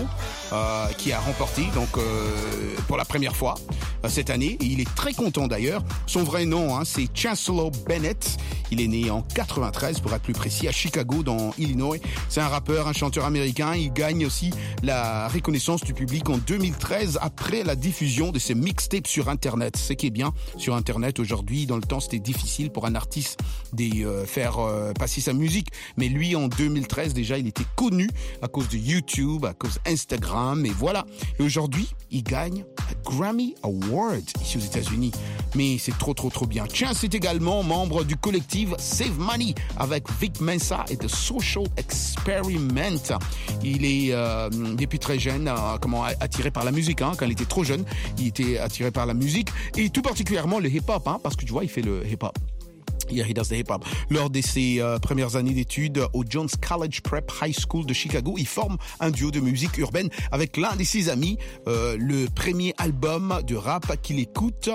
qui a remporté, donc pour la première fois cette année, et il est très content d'ailleurs. Son vrai nom, c'est Chancellor Bennett. Il est né en 93, pour être plus précis, à Chicago, dans Illinois. C'est un rappeur, un chanteur américain. Il gagne aussi la reconnaissance du public en 2013 après la diffusion de ses mixtapes sur Internet. Ce qui est bien sur Internet aujourd'hui, dans le temps, c'était difficile pour un artiste de faire passer sa musique. Mais lui, en 2013, déjà, il était connu à cause de YouTube, à cause d'Instagram, et voilà. Et aujourd'hui, il gagne un Grammy Award ici aux États-Unis. Mais c'est trop bien. Chance est également membre du collectif Save Money avec Vic Mensa et The Social Experiment. Il est depuis très jeune attiré par la musique. Quand il était trop jeune, il était attiré par la musique et tout particulièrement le hip-hop, parce que tu vois, il fait le hip-hop. Yeah, he does the hip-hop. Lors de ses premières années d'études au Jones College Prep High School de Chicago, il forme un duo de musique urbaine avec l'un de ses amis. Le premier album de rap qu'il écoute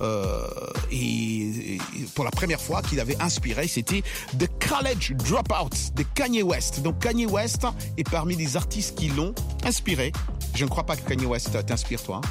et pour la première fois qu'il avait inspiré, c'était The College Dropout de Kanye West. Donc Kanye West est parmi les artistes qui l'ont inspiré. Je ne crois pas que Kanye West t'inspire, toi.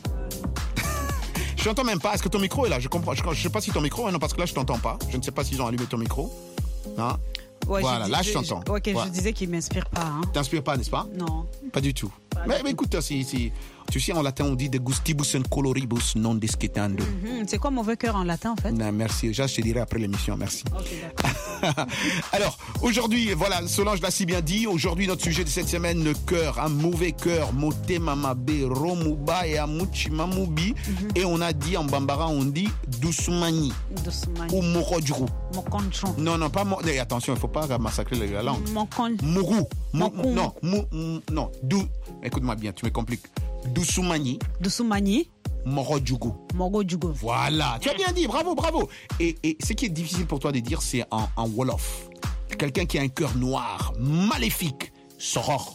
Je t'entends même pas. Est-ce que ton micro est là? Je comprends. Je sais pas si ton micro. Non, parce que là, je t'entends pas. Je ne sais pas s'ils ont allumé ton micro. Non. Ouais, voilà, là, je t'entends. Ok, ouais. Je disais qu'il m'inspire pas. T'inspire pas, n'est-ce pas? Non. Pas du tout. Mais écoute, tu sais, en latin, on dit de gustibus and coloribus non discutando. C'est quoi mauvais cœur en latin, en fait? Non, merci. Je te dirai après l'émission. Merci. Okay, d'accord. Alors, aujourd'hui, voilà, Solange l'a si bien dit. Aujourd'hui, notre sujet de cette semaine, le cœur, un mauvais cœur. Mote mamabe, romuba et amuchi mamubi. Et on a dit en bambara, on dit dousoumani. Ou morodjou. Mokonchon. Non, pas et attention, il ne faut pas massacrer la langue. Mourou. Non. Écoute-moi bien, tu me compliques. Dousoumani. Morodjougou. Voilà, tu as bien dit, bravo. Et ce qui est difficile pour toi de dire, c'est en Wolof. Quelqu'un qui a un cœur noir, maléfique. Soror.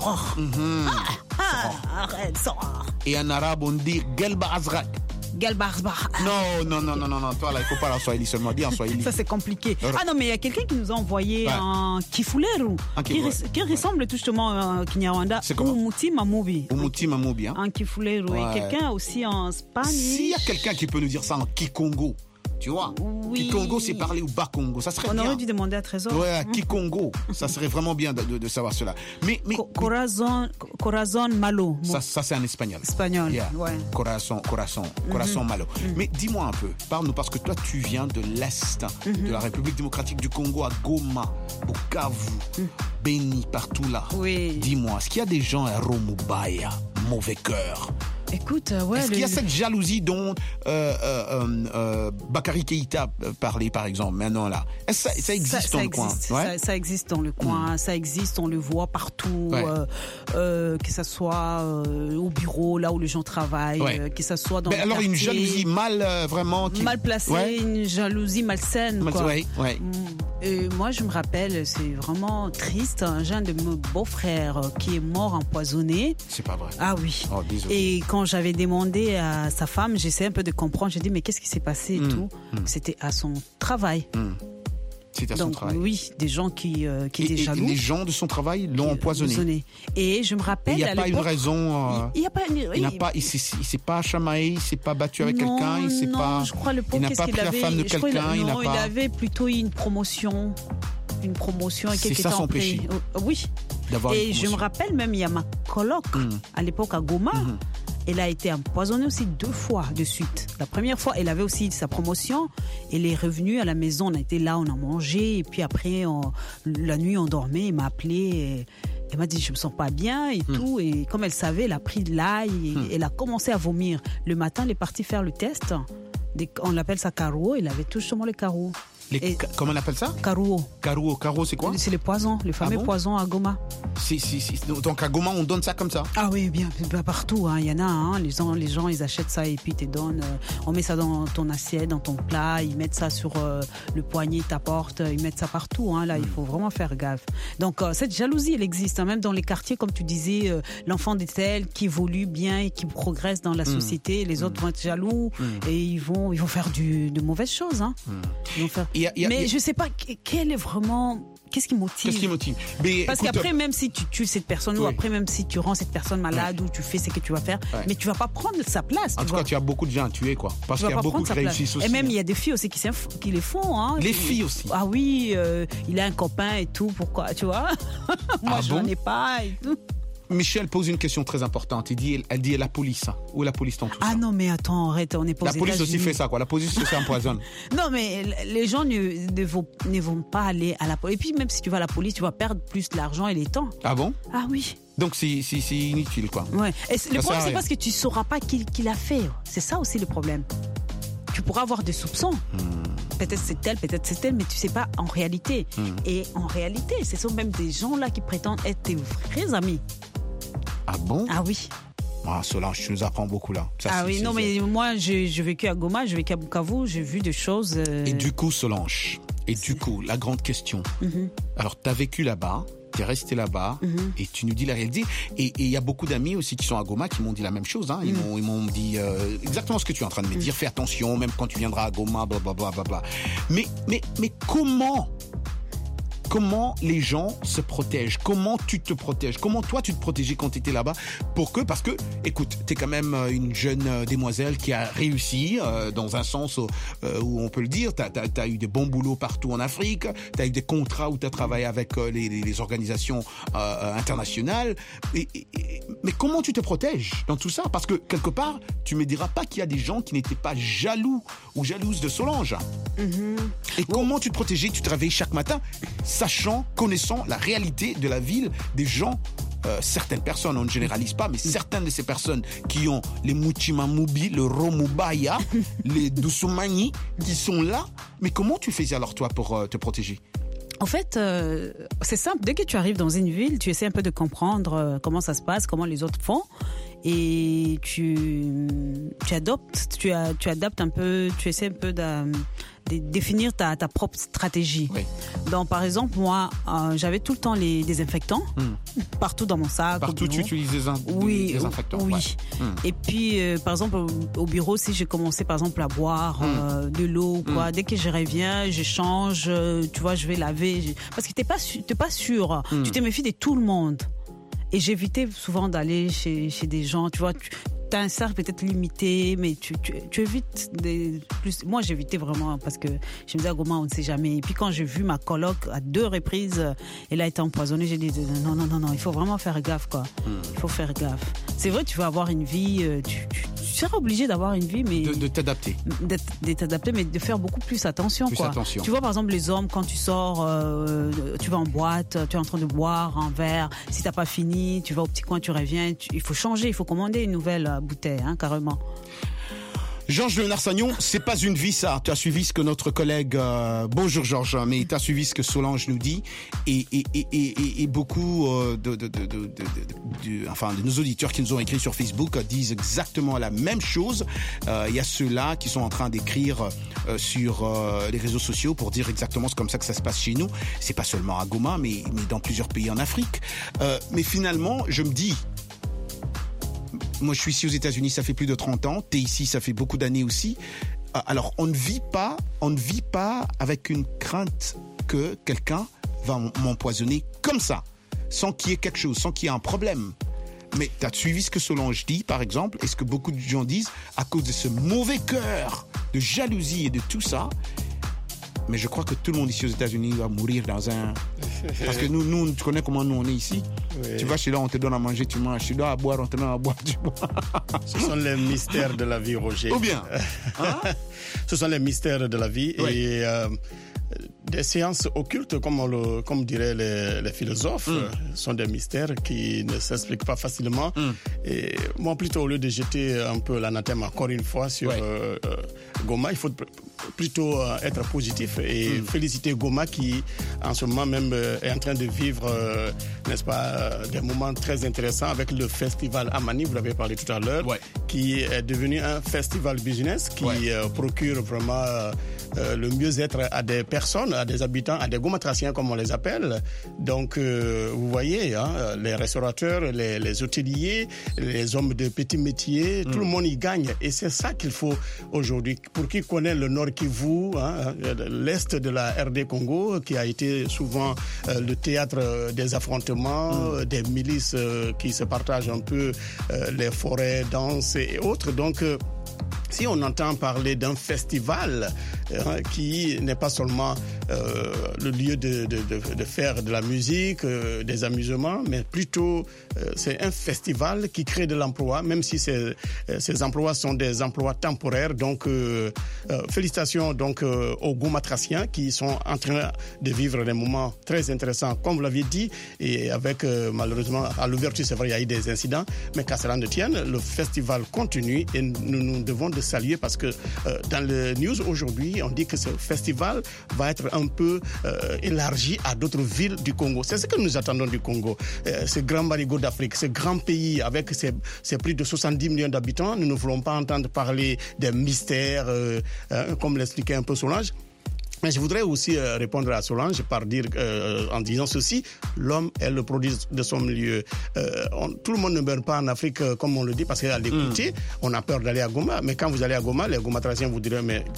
Arrête, Soror. Et en arabe, on dit Gelbarazrak. Non, toi là, il faut pas en swahili seulement, dis en swahili. Ça c'est compliqué. Ah non, mais il y a quelqu'un qui nous a envoyé un Kifuleru qui ressemble justement à Kinyarwanda ou Muti Mamubi. Un Kifuleru. Et quelqu'un aussi en Espagne. S'il y a quelqu'un qui peut nous dire ça en Kikongo. Tu vois, oui. Kikongo, c'est parler au Bas-Congo. Ça serait bien. On aurait dû demander à Trésor. Ouais, Kikongo. Ça serait vraiment bien de savoir cela. Mais Corazon Malo. Ça c'est en espagnol. Yeah. Ouais. Corazon Malo. Mais dis-moi un peu, parle-nous, parce que toi, tu viens de l'Est de la République démocratique du Congo, à Goma, Bukavu, Beni, partout là. Oui. Dis-moi, est-ce qu'il y a des gens à Romubaya, mauvais cœur? Écoute, est-ce qu'il y a cette jalousie dont Bakary Keïta parlait, par exemple, maintenant là? Est-ce que ça existe dans le coin? Ça existe dans le coin, ça existe, on le voit partout, que ça soit au bureau, là où les gens travaillent, que ça soit dans le alors quartier. Une jalousie mal placée, une jalousie malsaine, quoi. Et moi, je me rappelle, c'est vraiment triste, un jeune de mon beau-frère qui est mort empoisonné. C'est pas vrai. Ah oui. Oh, désolé. Et quand j'avais demandé à sa femme, j'essayais un peu de comprendre. J'ai dit, mais qu'est-ce qui s'est passé et tout. C'était à son travail. C'était à son travail. Oui, des gens qui étaient jaloux. Et les gens de son travail l'ont empoisonné. Et je me rappelle. Il n'y a pas une raison. Il n'y a pas une. Il s'est pas chamaillé, il s'est pas battu avec quelqu'un, je crois le pauvre, il n'a pas pris la femme de quelqu'un. Il avait plutôt eu une promotion. Et quelques temps son péché. Oui. Et je me rappelle même, il y a ma coloc à l'époque à Goma. Elle a été empoisonnée aussi 2 fois de suite. La première fois, elle avait aussi sa promotion. Elle est revenue à la maison. On a été là, on a mangé. Et puis après, la nuit, on dormait. Elle m'a appelé. Elle m'a dit, je me sens pas bien et tout. Et comme elle savait, elle a pris de l'ail et elle a commencé à vomir. Le matin, elle est partie faire le test. On l'appelle ça carreau. Elle avait tout justement les carreaux. Comment on appelle ça? Carreau. Carreau, c'est quoi? C'est les poisons, les fameux poisons à Goma. Donc à Goma, on donne ça comme ça? Ah oui, bien partout. Il y en a. Les gens, ils achètent ça et puis ils te donnent. On met ça dans ton assiette, dans ton plat. Ils mettent ça sur le poignet de ta porte. Ils mettent ça partout. Là, il faut vraiment faire gaffe. Donc cette jalousie, elle existe. Même dans les quartiers, comme tu disais, l'enfant de tel qui évolue bien et qui progresse dans la société. Les autres vont être jaloux et ils vont faire de mauvaises choses. Ils vont faire. Mais je sais pas quel est vraiment. Qu'est-ce qui motive? Parce qu'après, même si tu tues cette personne, ou après, même si tu rends cette personne malade, ou tu fais ce que tu vas faire, mais tu vas pas prendre sa place. En tout cas, tu as beaucoup de gens à tuer, quoi. Parce qu'il y a beaucoup qui réussissent aussi. Et même, il y a des filles aussi qui les font. Les filles aussi. Ah oui, il a un copain et tout, pourquoi, tu vois? Moi, je n'en ai pas et tout. Michel pose une question très importante. Elle dit la police. Où est la police dans tout ça? Ah non, mais attends, arrête, on n'est pas aux La police États-Unis. aussi fait ça, quoi. La police aussi empoisonne. Non, mais les gens ne vont pas aller à la police. Et puis, même si tu vas à la police, tu vas perdre plus l'argent et les temps. Ah bon? Ah oui. Donc, c'est inutile, quoi. Ouais. Et le problème, c'est parce que tu ne sauras pas qui l'a fait. C'est ça aussi le problème. Tu pourras avoir des soupçons. Peut-être c'est tel, mais tu ne sais pas en réalité. Et en réalité, ce sont même des gens là qui prétendent être tes vrais amis. Ah bon? Ah oui. Solange, tu nous apprends beaucoup là. Mais moi, j'ai vécu à Goma, j'ai vécu à Bukavu, j'ai vu des choses. Et du coup, Solange, la grande question. Alors, tu as vécu là-bas, tu es resté là-bas, et tu nous dis la réalité. Et il y a beaucoup d'amis aussi qui sont à Goma qui m'ont dit la même chose. Ils m'ont dit exactement ce que tu es en train de me dire. Fais attention, même quand tu viendras à Goma, blablabla. Mais comment les gens se protègent? Comment tu te protèges? Comment toi tu te protégeais quand tu étais là-bas? Parce que, écoute, tu es quand même une jeune demoiselle qui a réussi, dans un sens où on peut le dire. Tu as eu des bons boulots partout en Afrique, tu as eu des contrats où tu as travaillé avec les organisations internationales. Mais comment tu te protèges dans tout ça? Parce que quelque part, tu me diras pas qu'il y a des gens qui n'étaient pas jaloux ou jalouses de Solange. Et comment tu te protégeais? Tu te réveillais chaque matin connaissant la réalité de la ville, des gens, certaines personnes, on ne généralise pas, mais certaines de ces personnes qui ont les Mutimamoubi, le Romubaya, les Dousoumani, qui sont là. Mais comment tu faisais alors toi pour te protéger? En fait, c'est simple. Dès que tu arrives dans une ville, tu essaies un peu de comprendre comment ça se passe, comment les autres font. Et tu adaptes un peu, tu essaies un peu de définir ta propre stratégie. Oui. Donc, par exemple, moi, j'avais tout le temps les désinfectants partout dans mon sac. Partout, tu utilises des désinfectants. Oui. Ouais. Et puis, par exemple, au bureau, si j'ai commencé, par exemple, à boire de l'eau, quoi, dès que je reviens, je change, tu vois, je vais laver. Parce que t'es pas sûr. Tu te méfies de tout le monde. Et j'évitais souvent d'aller chez des gens, tu vois, t'as un cercle peut-être limité, mais tu évites plus. Moi, j'évitais vraiment parce que je me disais à Goma, on ne sait jamais. Et puis quand j'ai vu ma coloc à 2 reprises, elle a été empoisonnée, j'ai dit non, il faut vraiment faire gaffe, quoi. Il faut faire gaffe. C'est vrai, tu vas avoir une vie, seras obligé d'avoir une vie, mais de t'adapter. De t'adapter, mais de faire beaucoup plus attention. Plus attention. Tu vois, par exemple, les hommes, quand tu sors, tu vas en boîte, tu es en train de boire un verre. Si t'as pas fini, tu vas au petit coin, tu reviens. Il faut changer, il faut commander une nouvelle bouteille, carrément. Georges Léonard-Sagnon, c'est pas une vie ça. Tu as suivi ce que notre collègue, bonjour Georges, mais tu as suivi ce que Solange nous dit et beaucoup de nos auditeurs qui nous ont écrit sur Facebook disent exactement la même chose. Il y a ceux-là qui sont en train d'écrire sur les réseaux sociaux pour dire exactement c'est comme ça que ça se passe chez nous. C'est pas seulement à Goma, mais dans plusieurs pays en Afrique. Mais finalement, je me dis, moi, je suis ici aux États-Unis, ça fait plus de 30 ans. T'es ici, ça fait beaucoup d'années aussi. Alors, on ne vit pas avec une crainte que quelqu'un va m'empoisonner comme ça, sans qu'il y ait quelque chose, sans qu'il y ait un problème. Mais tu as suivi ce que Solange dit, par exemple, et ce que beaucoup de gens disent, à cause de ce mauvais cœur, de jalousie et de tout ça. Mais je crois que tout le monde ici aux États-Unis va mourir dans un... Parce que nous, tu connais comment nous on est ici. Oui. Tu vas chez là, on te donne à manger, tu manges. Tu dois à boire, on te donne à boire, tu bois. Ce sont les mystères de la vie, Roger. Ou bien Ce sont les mystères de la vie. Oui. Et des séances occultes, comme diraient les philosophes, sont des mystères qui ne s'expliquent pas facilement. Et moi, plutôt, au lieu de jeter un peu l'anathème encore une fois sur Goma, il faut plutôt être positif et féliciter Goma qui, en ce moment même, est en train de vivre, n'est-ce pas, des moments très intéressants avec le festival Amani, vous l'avez parlé tout à l'heure, qui est devenu un festival business qui procure vraiment le mieux-être à des personnes, à des habitants, à des gomatraciens comme on les appelle. Donc, vous voyez, les restaurateurs, les hôteliers, les hommes de petits métiers, tout le monde y gagne. Et c'est ça qu'il faut aujourd'hui. Pour qui connaît le Nord Kivu, l'Est de la RD Congo, qui a été souvent le théâtre des affrontements, des milices qui se partagent un peu les forêts denses et autres. Donc, si on entend parler d'un festival qui n'est pas seulement le lieu de faire de la musique, des amusements, mais plutôt c'est un festival qui crée de l'emploi, même si ces emplois sont des emplois temporaires. Donc, félicitations donc aux gomatraciens qui sont en train de vivre des moments très intéressants, comme vous l'aviez dit, et avec malheureusement à l'ouverture, c'est vrai, il y a eu des incidents, mais qu'à cela ne tienne, le festival continue et nous devons de saluer parce que dans le news aujourd'hui, on dit que ce festival va être un peu élargi à d'autres villes du Congo. C'est ce que nous attendons du Congo. Ce grand marigot d'Afrique, ce grand pays avec ses plus de 70 millions d'habitants, nous ne voulons pas entendre parler des mystères, comme l'expliquait un peu Solange. Mais je voudrais aussi répondre à Solange en disant ceci: l'homme est le produit de son milieu. Tout le monde ne meurt pas en Afrique comme on le dit, parce qu'à l'écouter, on a peur d'aller à Goma. Mais quand vous allez à Goma, les Gomatraciens vous diront mais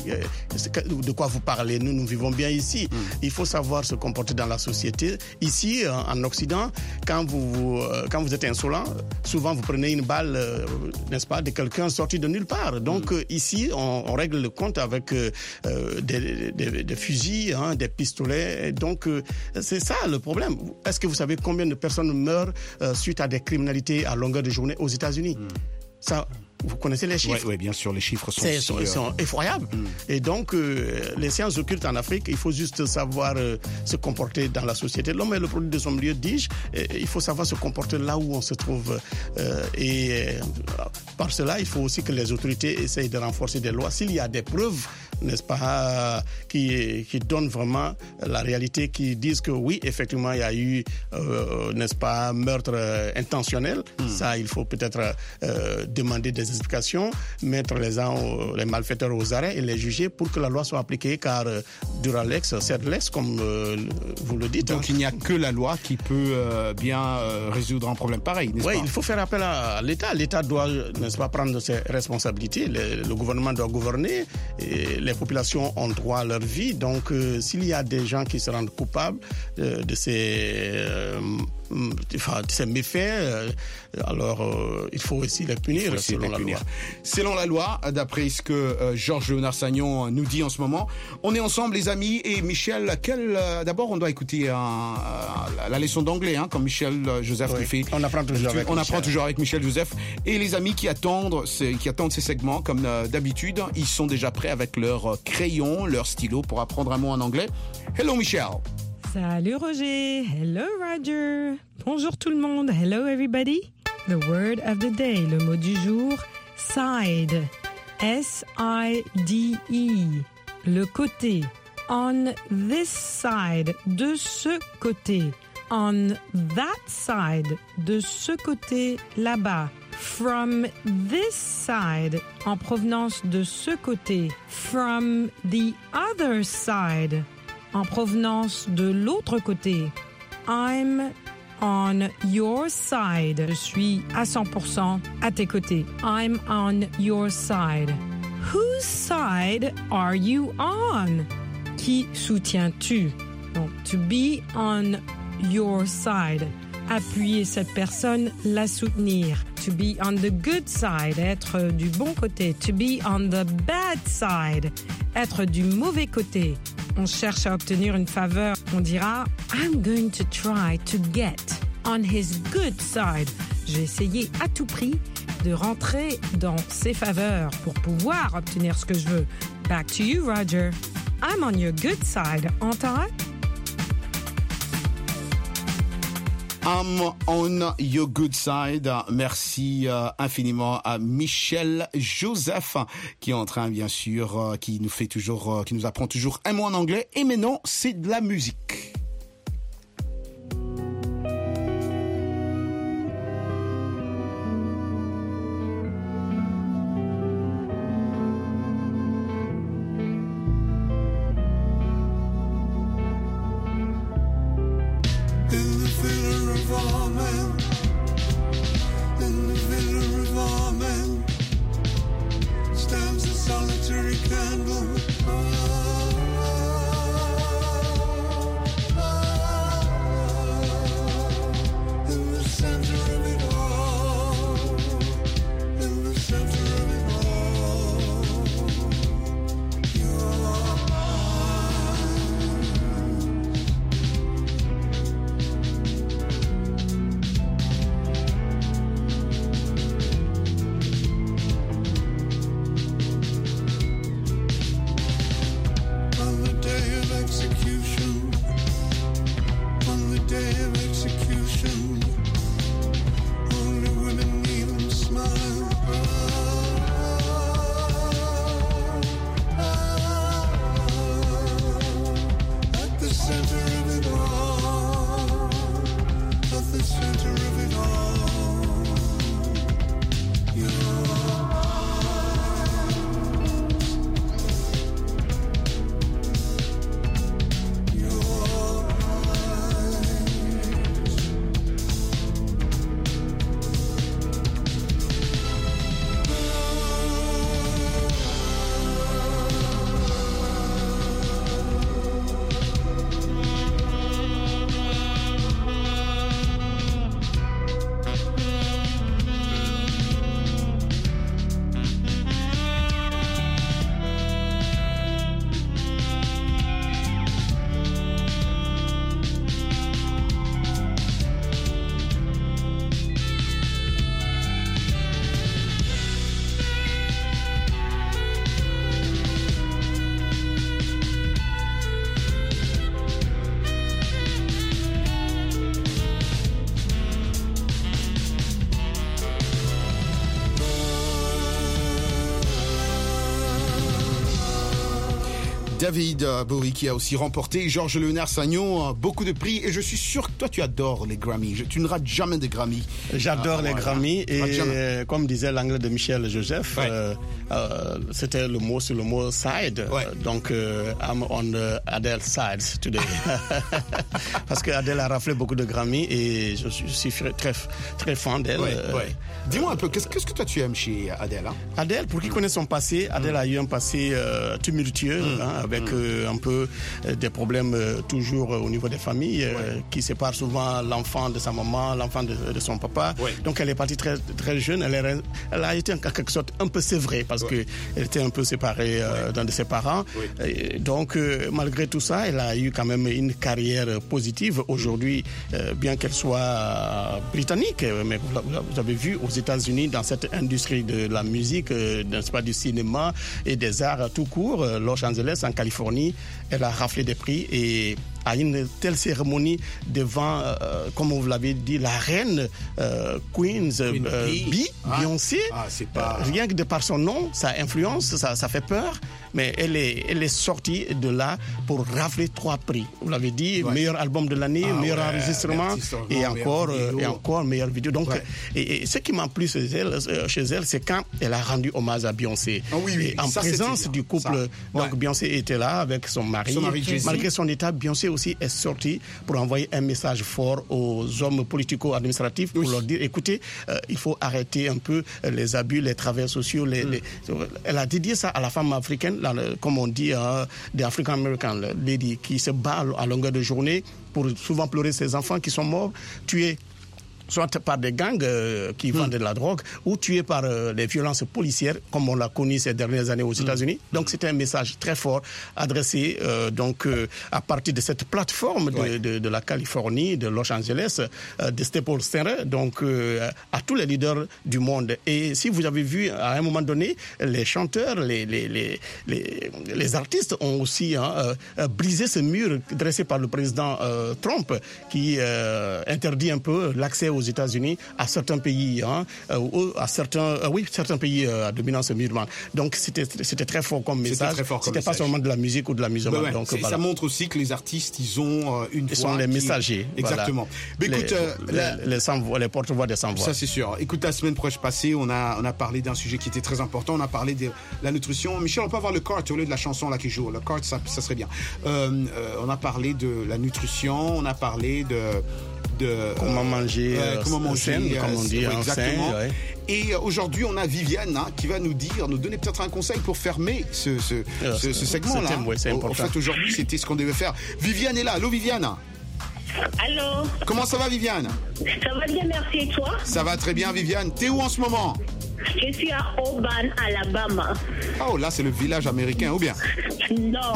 de quoi vous parlez? Nous vivons bien ici. Il faut savoir se comporter dans la société. Ici, en Occident, quand vous êtes insolent, souvent vous prenez une balle, n'est-ce pas, de quelqu'un sorti de nulle part. Donc ici, on règle le compte avec des fusils, des pistolets. Donc, c'est ça le problème. Est-ce que vous savez combien de personnes meurent suite à des criminalités à longueur de journée aux États-Unis? Ça, vous connaissez les chiffres? Oui, bien sûr, les chiffres sont effroyables. Et donc, les sciences occultes en Afrique, il faut juste savoir se comporter dans la société. L'homme est le produit de son milieu, dis-je. Il faut savoir se comporter là où on se trouve. Par cela, il faut aussi que les autorités essayent de renforcer des lois. S'il y a des preuves, n'est-ce pas, qui donnent vraiment la réalité, qui disent que oui, effectivement, il y a eu, n'est-ce pas, meurtre intentionnel. Ça, il faut peut-être demander des explications, mettre les malfaiteurs aux arrêts et les juger pour que la loi soit appliquée, car dura lex, sed lex, comme vous le dites. Donc il n'y a que la loi qui peut bien résoudre un problème pareil, n'est-ce pas? Oui, il faut faire appel à l'État. L'État doit, n'est-ce pas, prendre ses responsabilités. Le gouvernement doit gouverner. Et les populations ont droit à leur vie. Donc s'il y a des gens qui se rendent coupables de ces ces méfaits, alors il faut aussi les punir selon la loi. Selon la loi, d'après ce que Georges Léonard Sagnon nous dit en ce moment, on est ensemble les amis. Et Michel, d'abord on doit écouter la leçon d'anglais, comme Michel Joseph qui fait. On apprend toujours avec Michel Joseph. Et les amis qui attendent ces segments, comme d'habitude, ils sont déjà prêts avec leur crayon, leur stylo pour apprendre un mot en anglais. Hello Michel. Salut Roger. Hello Roger. Bonjour tout le monde. Hello everybody. The word of the day, le mot du jour, side. S-I-D-E. Le côté. On this side. De ce côté. On that side. De ce côté là-bas. From this side. En provenance de ce côté. From the other side. En provenance de l'autre côté. I'm on your side. Je suis à 100% à tes côtés. I'm on your side. Whose side are you on? Qui soutiens-tu? Donc, to be on your side. Appuyer cette personne, la soutenir. To be on the good side, être du bon côté. To be on the bad side, être du mauvais côté. On cherche à obtenir une faveur. On dira I'm going to try to get on his good side. Je vais essayer à tout prix de rentrer dans ses faveurs pour pouvoir obtenir ce que je veux. Back to you, Roger. I'm on your good side, aren't I? I'm on your good side. Merci infiniment à Michel Joseph qui est en train, bien sûr, qui nous apprend toujours un mot en anglais. Et maintenant, c'est de la musique. David Bowie qui a aussi remporté, Georges Léonard Sagnon, beaucoup de prix. Et je suis sûr que toi, tu adores les Grammys. Tu ne rates jamais des Grammys. J'adore les Grammys. Et comme disait l'anglais de Michel Joseph, c'était le mot sur le mot side. Donc, I'm on the Adele side today. Parce que Adele a raflé beaucoup de Grammys et je suis très, très fan d'elle. Dis-moi un peu, qu'est-ce que toi tu aimes chez Adele? Adele, pour qui connaît son passé, Adele a eu un passé tumultueux, avec un peu des problèmes toujours au niveau des familles qui séparent souvent l'enfant de sa maman, l'enfant de son papa. Donc elle est partie très, très jeune. Elle a été en quelque sorte un peu sévrée parce qu'elle était un peu séparée d'un de ses parents. Et donc malgré tout ça, elle a eu quand même une carrière positive. Aujourd'hui, bien qu'elle soit britannique, mais vous avez vu aux États-Unis, dans cette industrie de la musique, n'est-ce pas, du cinéma et des arts tout court, Los Angeles, en Californie, elle a raflé des prix et à une telle cérémonie devant, comme vous l'avez dit, la reine Queen Bee, Beyoncé. Rien que de par son nom, ça influence, ça fait peur. Mais elle est sortie de là pour rafler 3 prix. Vous l'avez dit, meilleur album de l'année, meilleur enregistrement et encore meilleure vidéo. Donc, et ce qui m'a plu chez elle, c'est quand elle a rendu hommage à Beyoncé. En présence du couple. Donc Beyoncé était là avec son mari. Malgré son état, Beyoncé aussi est sortie pour envoyer un message fort aux hommes politico-administratifs pour leur dire, écoutez, il faut arrêter un peu les abus, les travers sociaux. Elle a dédié ça à la femme africaine, comme on dit, des African American lady qui se bat à longueur de journée pour souvent pleurer ses enfants qui sont morts, tués soit par des gangs qui vendent de la drogue, ou tués par les violences policières, comme on l'a connu ces dernières années aux États-Unis. Donc c'était un message très fort adressé à partir de cette plateforme de la Californie, de Los Angeles, de Staples Center, donc à tous les leaders du monde. Et si vous avez vu, à un moment donné, les chanteurs, les artistes ont aussi brisé ce mur dressé par le président Trump, qui interdit un peu l'accès aux États-Unis à certains pays, certains pays à dominance musulmane. Donc c'était très fort comme message. C'était pas seulement de la musique ou de la musulmane. Donc ça montre aussi que les artistes, ils ont une voix. Ils sont les messagers. Exactement. Voilà. Mais écoute, les porte-voix des sans-voix. Ça c'est sûr. Écoute, la semaine passée, on a parlé d'un sujet qui était très important. On a parlé de la nutrition. Michel, on peut avoir le chord au lieu de la chanson là qui joue. Le chord, ça serait bien. On a parlé de la nutrition. On a parlé de comment manger sain, comme on dit, exactement. Sain, Et aujourd'hui, on a Viviane qui va nous donner peut-être un conseil pour fermer ce segment-là. C'est important. En fait, aujourd'hui, c'était ce qu'on devait faire. Viviane est là. Allô, Viviane. Allô. Comment ça va, Viviane? Ça va bien, merci. Et toi? Ça va très bien, Viviane. T'es où en ce moment? Je suis à Auburn, Alabama. Oh, là, c'est le village américain, ou bien? Non.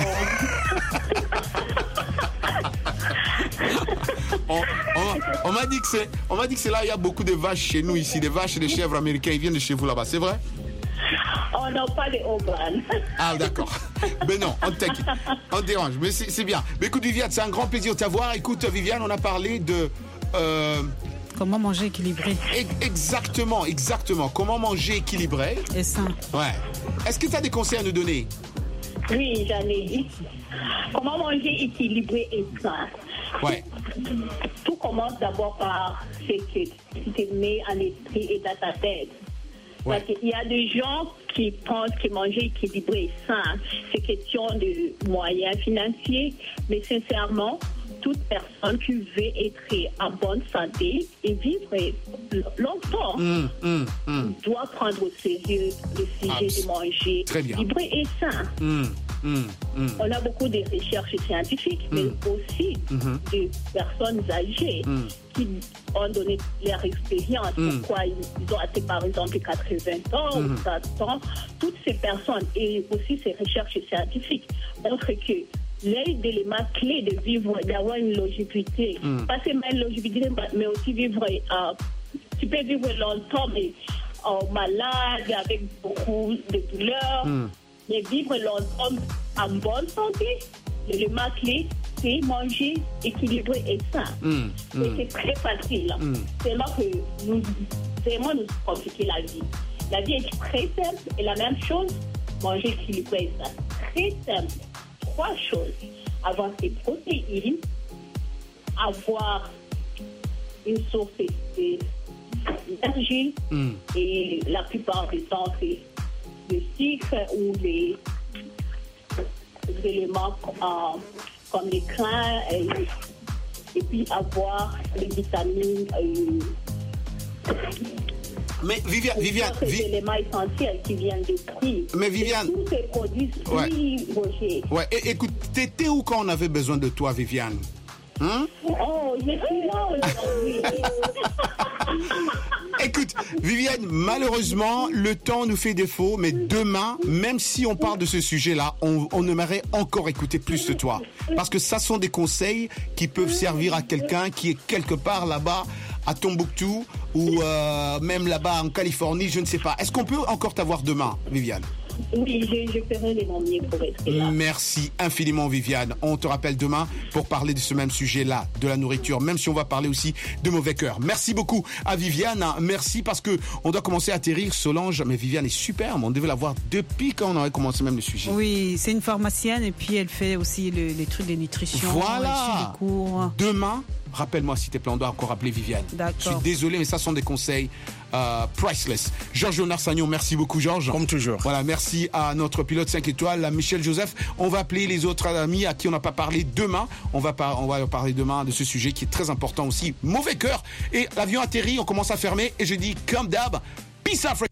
On m'a dit que c'est là, il y a beaucoup de vaches chez nous ici, des vaches et des chèvres américains, ils viennent de chez vous là-bas, c'est vrai? Oh non, pas de Auburn. Ah d'accord. Mais non, on te dérange, mais c'est bien. Mais écoute Viviane, c'est un grand plaisir de t'avoir. Écoute Viviane, on a parlé de... Comment manger équilibré. Exactement. Comment manger équilibré. Et sain. Ouais. Est-ce que tu as des conseils à nous donner? Oui, j'en ai dit. Comment manger équilibré et sain. Ouais. Tout commence d'abord par ce que tu te mets à l'esprit et dans ta tête. Ouais. Parce qu'il y a des gens qui pensent que manger équilibré et sain, c'est question de moyens financiers, mais sincèrement, toute personne qui veut être en bonne santé et vivre longtemps doit prendre au sérieux le sujet de manger équilibré et sain. On a beaucoup de recherches scientifiques, mais aussi de personnes âgées qui ont donné leur expérience, pourquoi ils ont atteint par exemple 80 ans ou 100 ans. Toutes ces personnes et aussi ces recherches scientifiques montrent que l'un des éléments clés de vivre, d'avoir une longévité, pas seulement une longévité, mais aussi vivre, tu peux vivre longtemps, mais malade, avec beaucoup de douleurs, mais vivre longtemps en bonne santé, l'élément clé, c'est manger équilibré et sain. Et c'est très facile. C'est là que nous compliquons la vie. La vie est très simple et la même chose, manger équilibré et sain. Très simple. 3 choses. Avoir des protéines, avoir une source d'énergie et la plupart du temps c'est le sucre ou les éléments comme les grains et puis avoir les vitamines Mais Viviane, ces éléments essentiels qui viennent de prix. Mais Viviane, tous ces produits, oui, Roger. Ouais, écoute, t'étais où quand on avait besoin de toi, Viviane? Oh, je suis là aujourd'hui. Écoute, Viviane, malheureusement, le temps nous fait défaut, mais demain, même si on parle de ce sujet-là, on aimerait encore écouter plus de toi. Parce que ça sont des conseils qui peuvent servir à quelqu'un qui est quelque part là-bas à Tombouctou ou même là-bas en Californie, je ne sais pas. Est-ce qu'on peut encore t'avoir demain, Viviane? Oui, je ferai de mon mieux pour rester là. Merci infiniment, Viviane. On te rappelle demain pour parler de ce même sujet-là, de la nourriture, même si on va parler aussi de mauvais cœur. Merci beaucoup à Viviane. Merci parce que on doit commencer à atterrir, Solange. Mais Viviane est superbe. On devait la voir depuis quand on avait commencé même le sujet. Oui, c'est une pharmacienne et puis elle fait aussi les trucs de nutrition. Voilà. Elle suit des cours. Demain, rappelle-moi s'il te plaît, on doit encore appeler Viviane. D'accord. Je suis désolé, mais ça sont des conseils priceless. Georges Léonard Sagnon, merci beaucoup, Georges. Comme toujours. Voilà, merci à notre pilote 5 étoiles, à Michel Joseph. On va appeler les autres amis à qui on n'a pas parlé demain. On va parler demain de ce sujet qui est très important aussi. Mauvais cœur. Et l'avion atterrit, on commence à fermer. Et je dis, comme d'hab, peace Africa.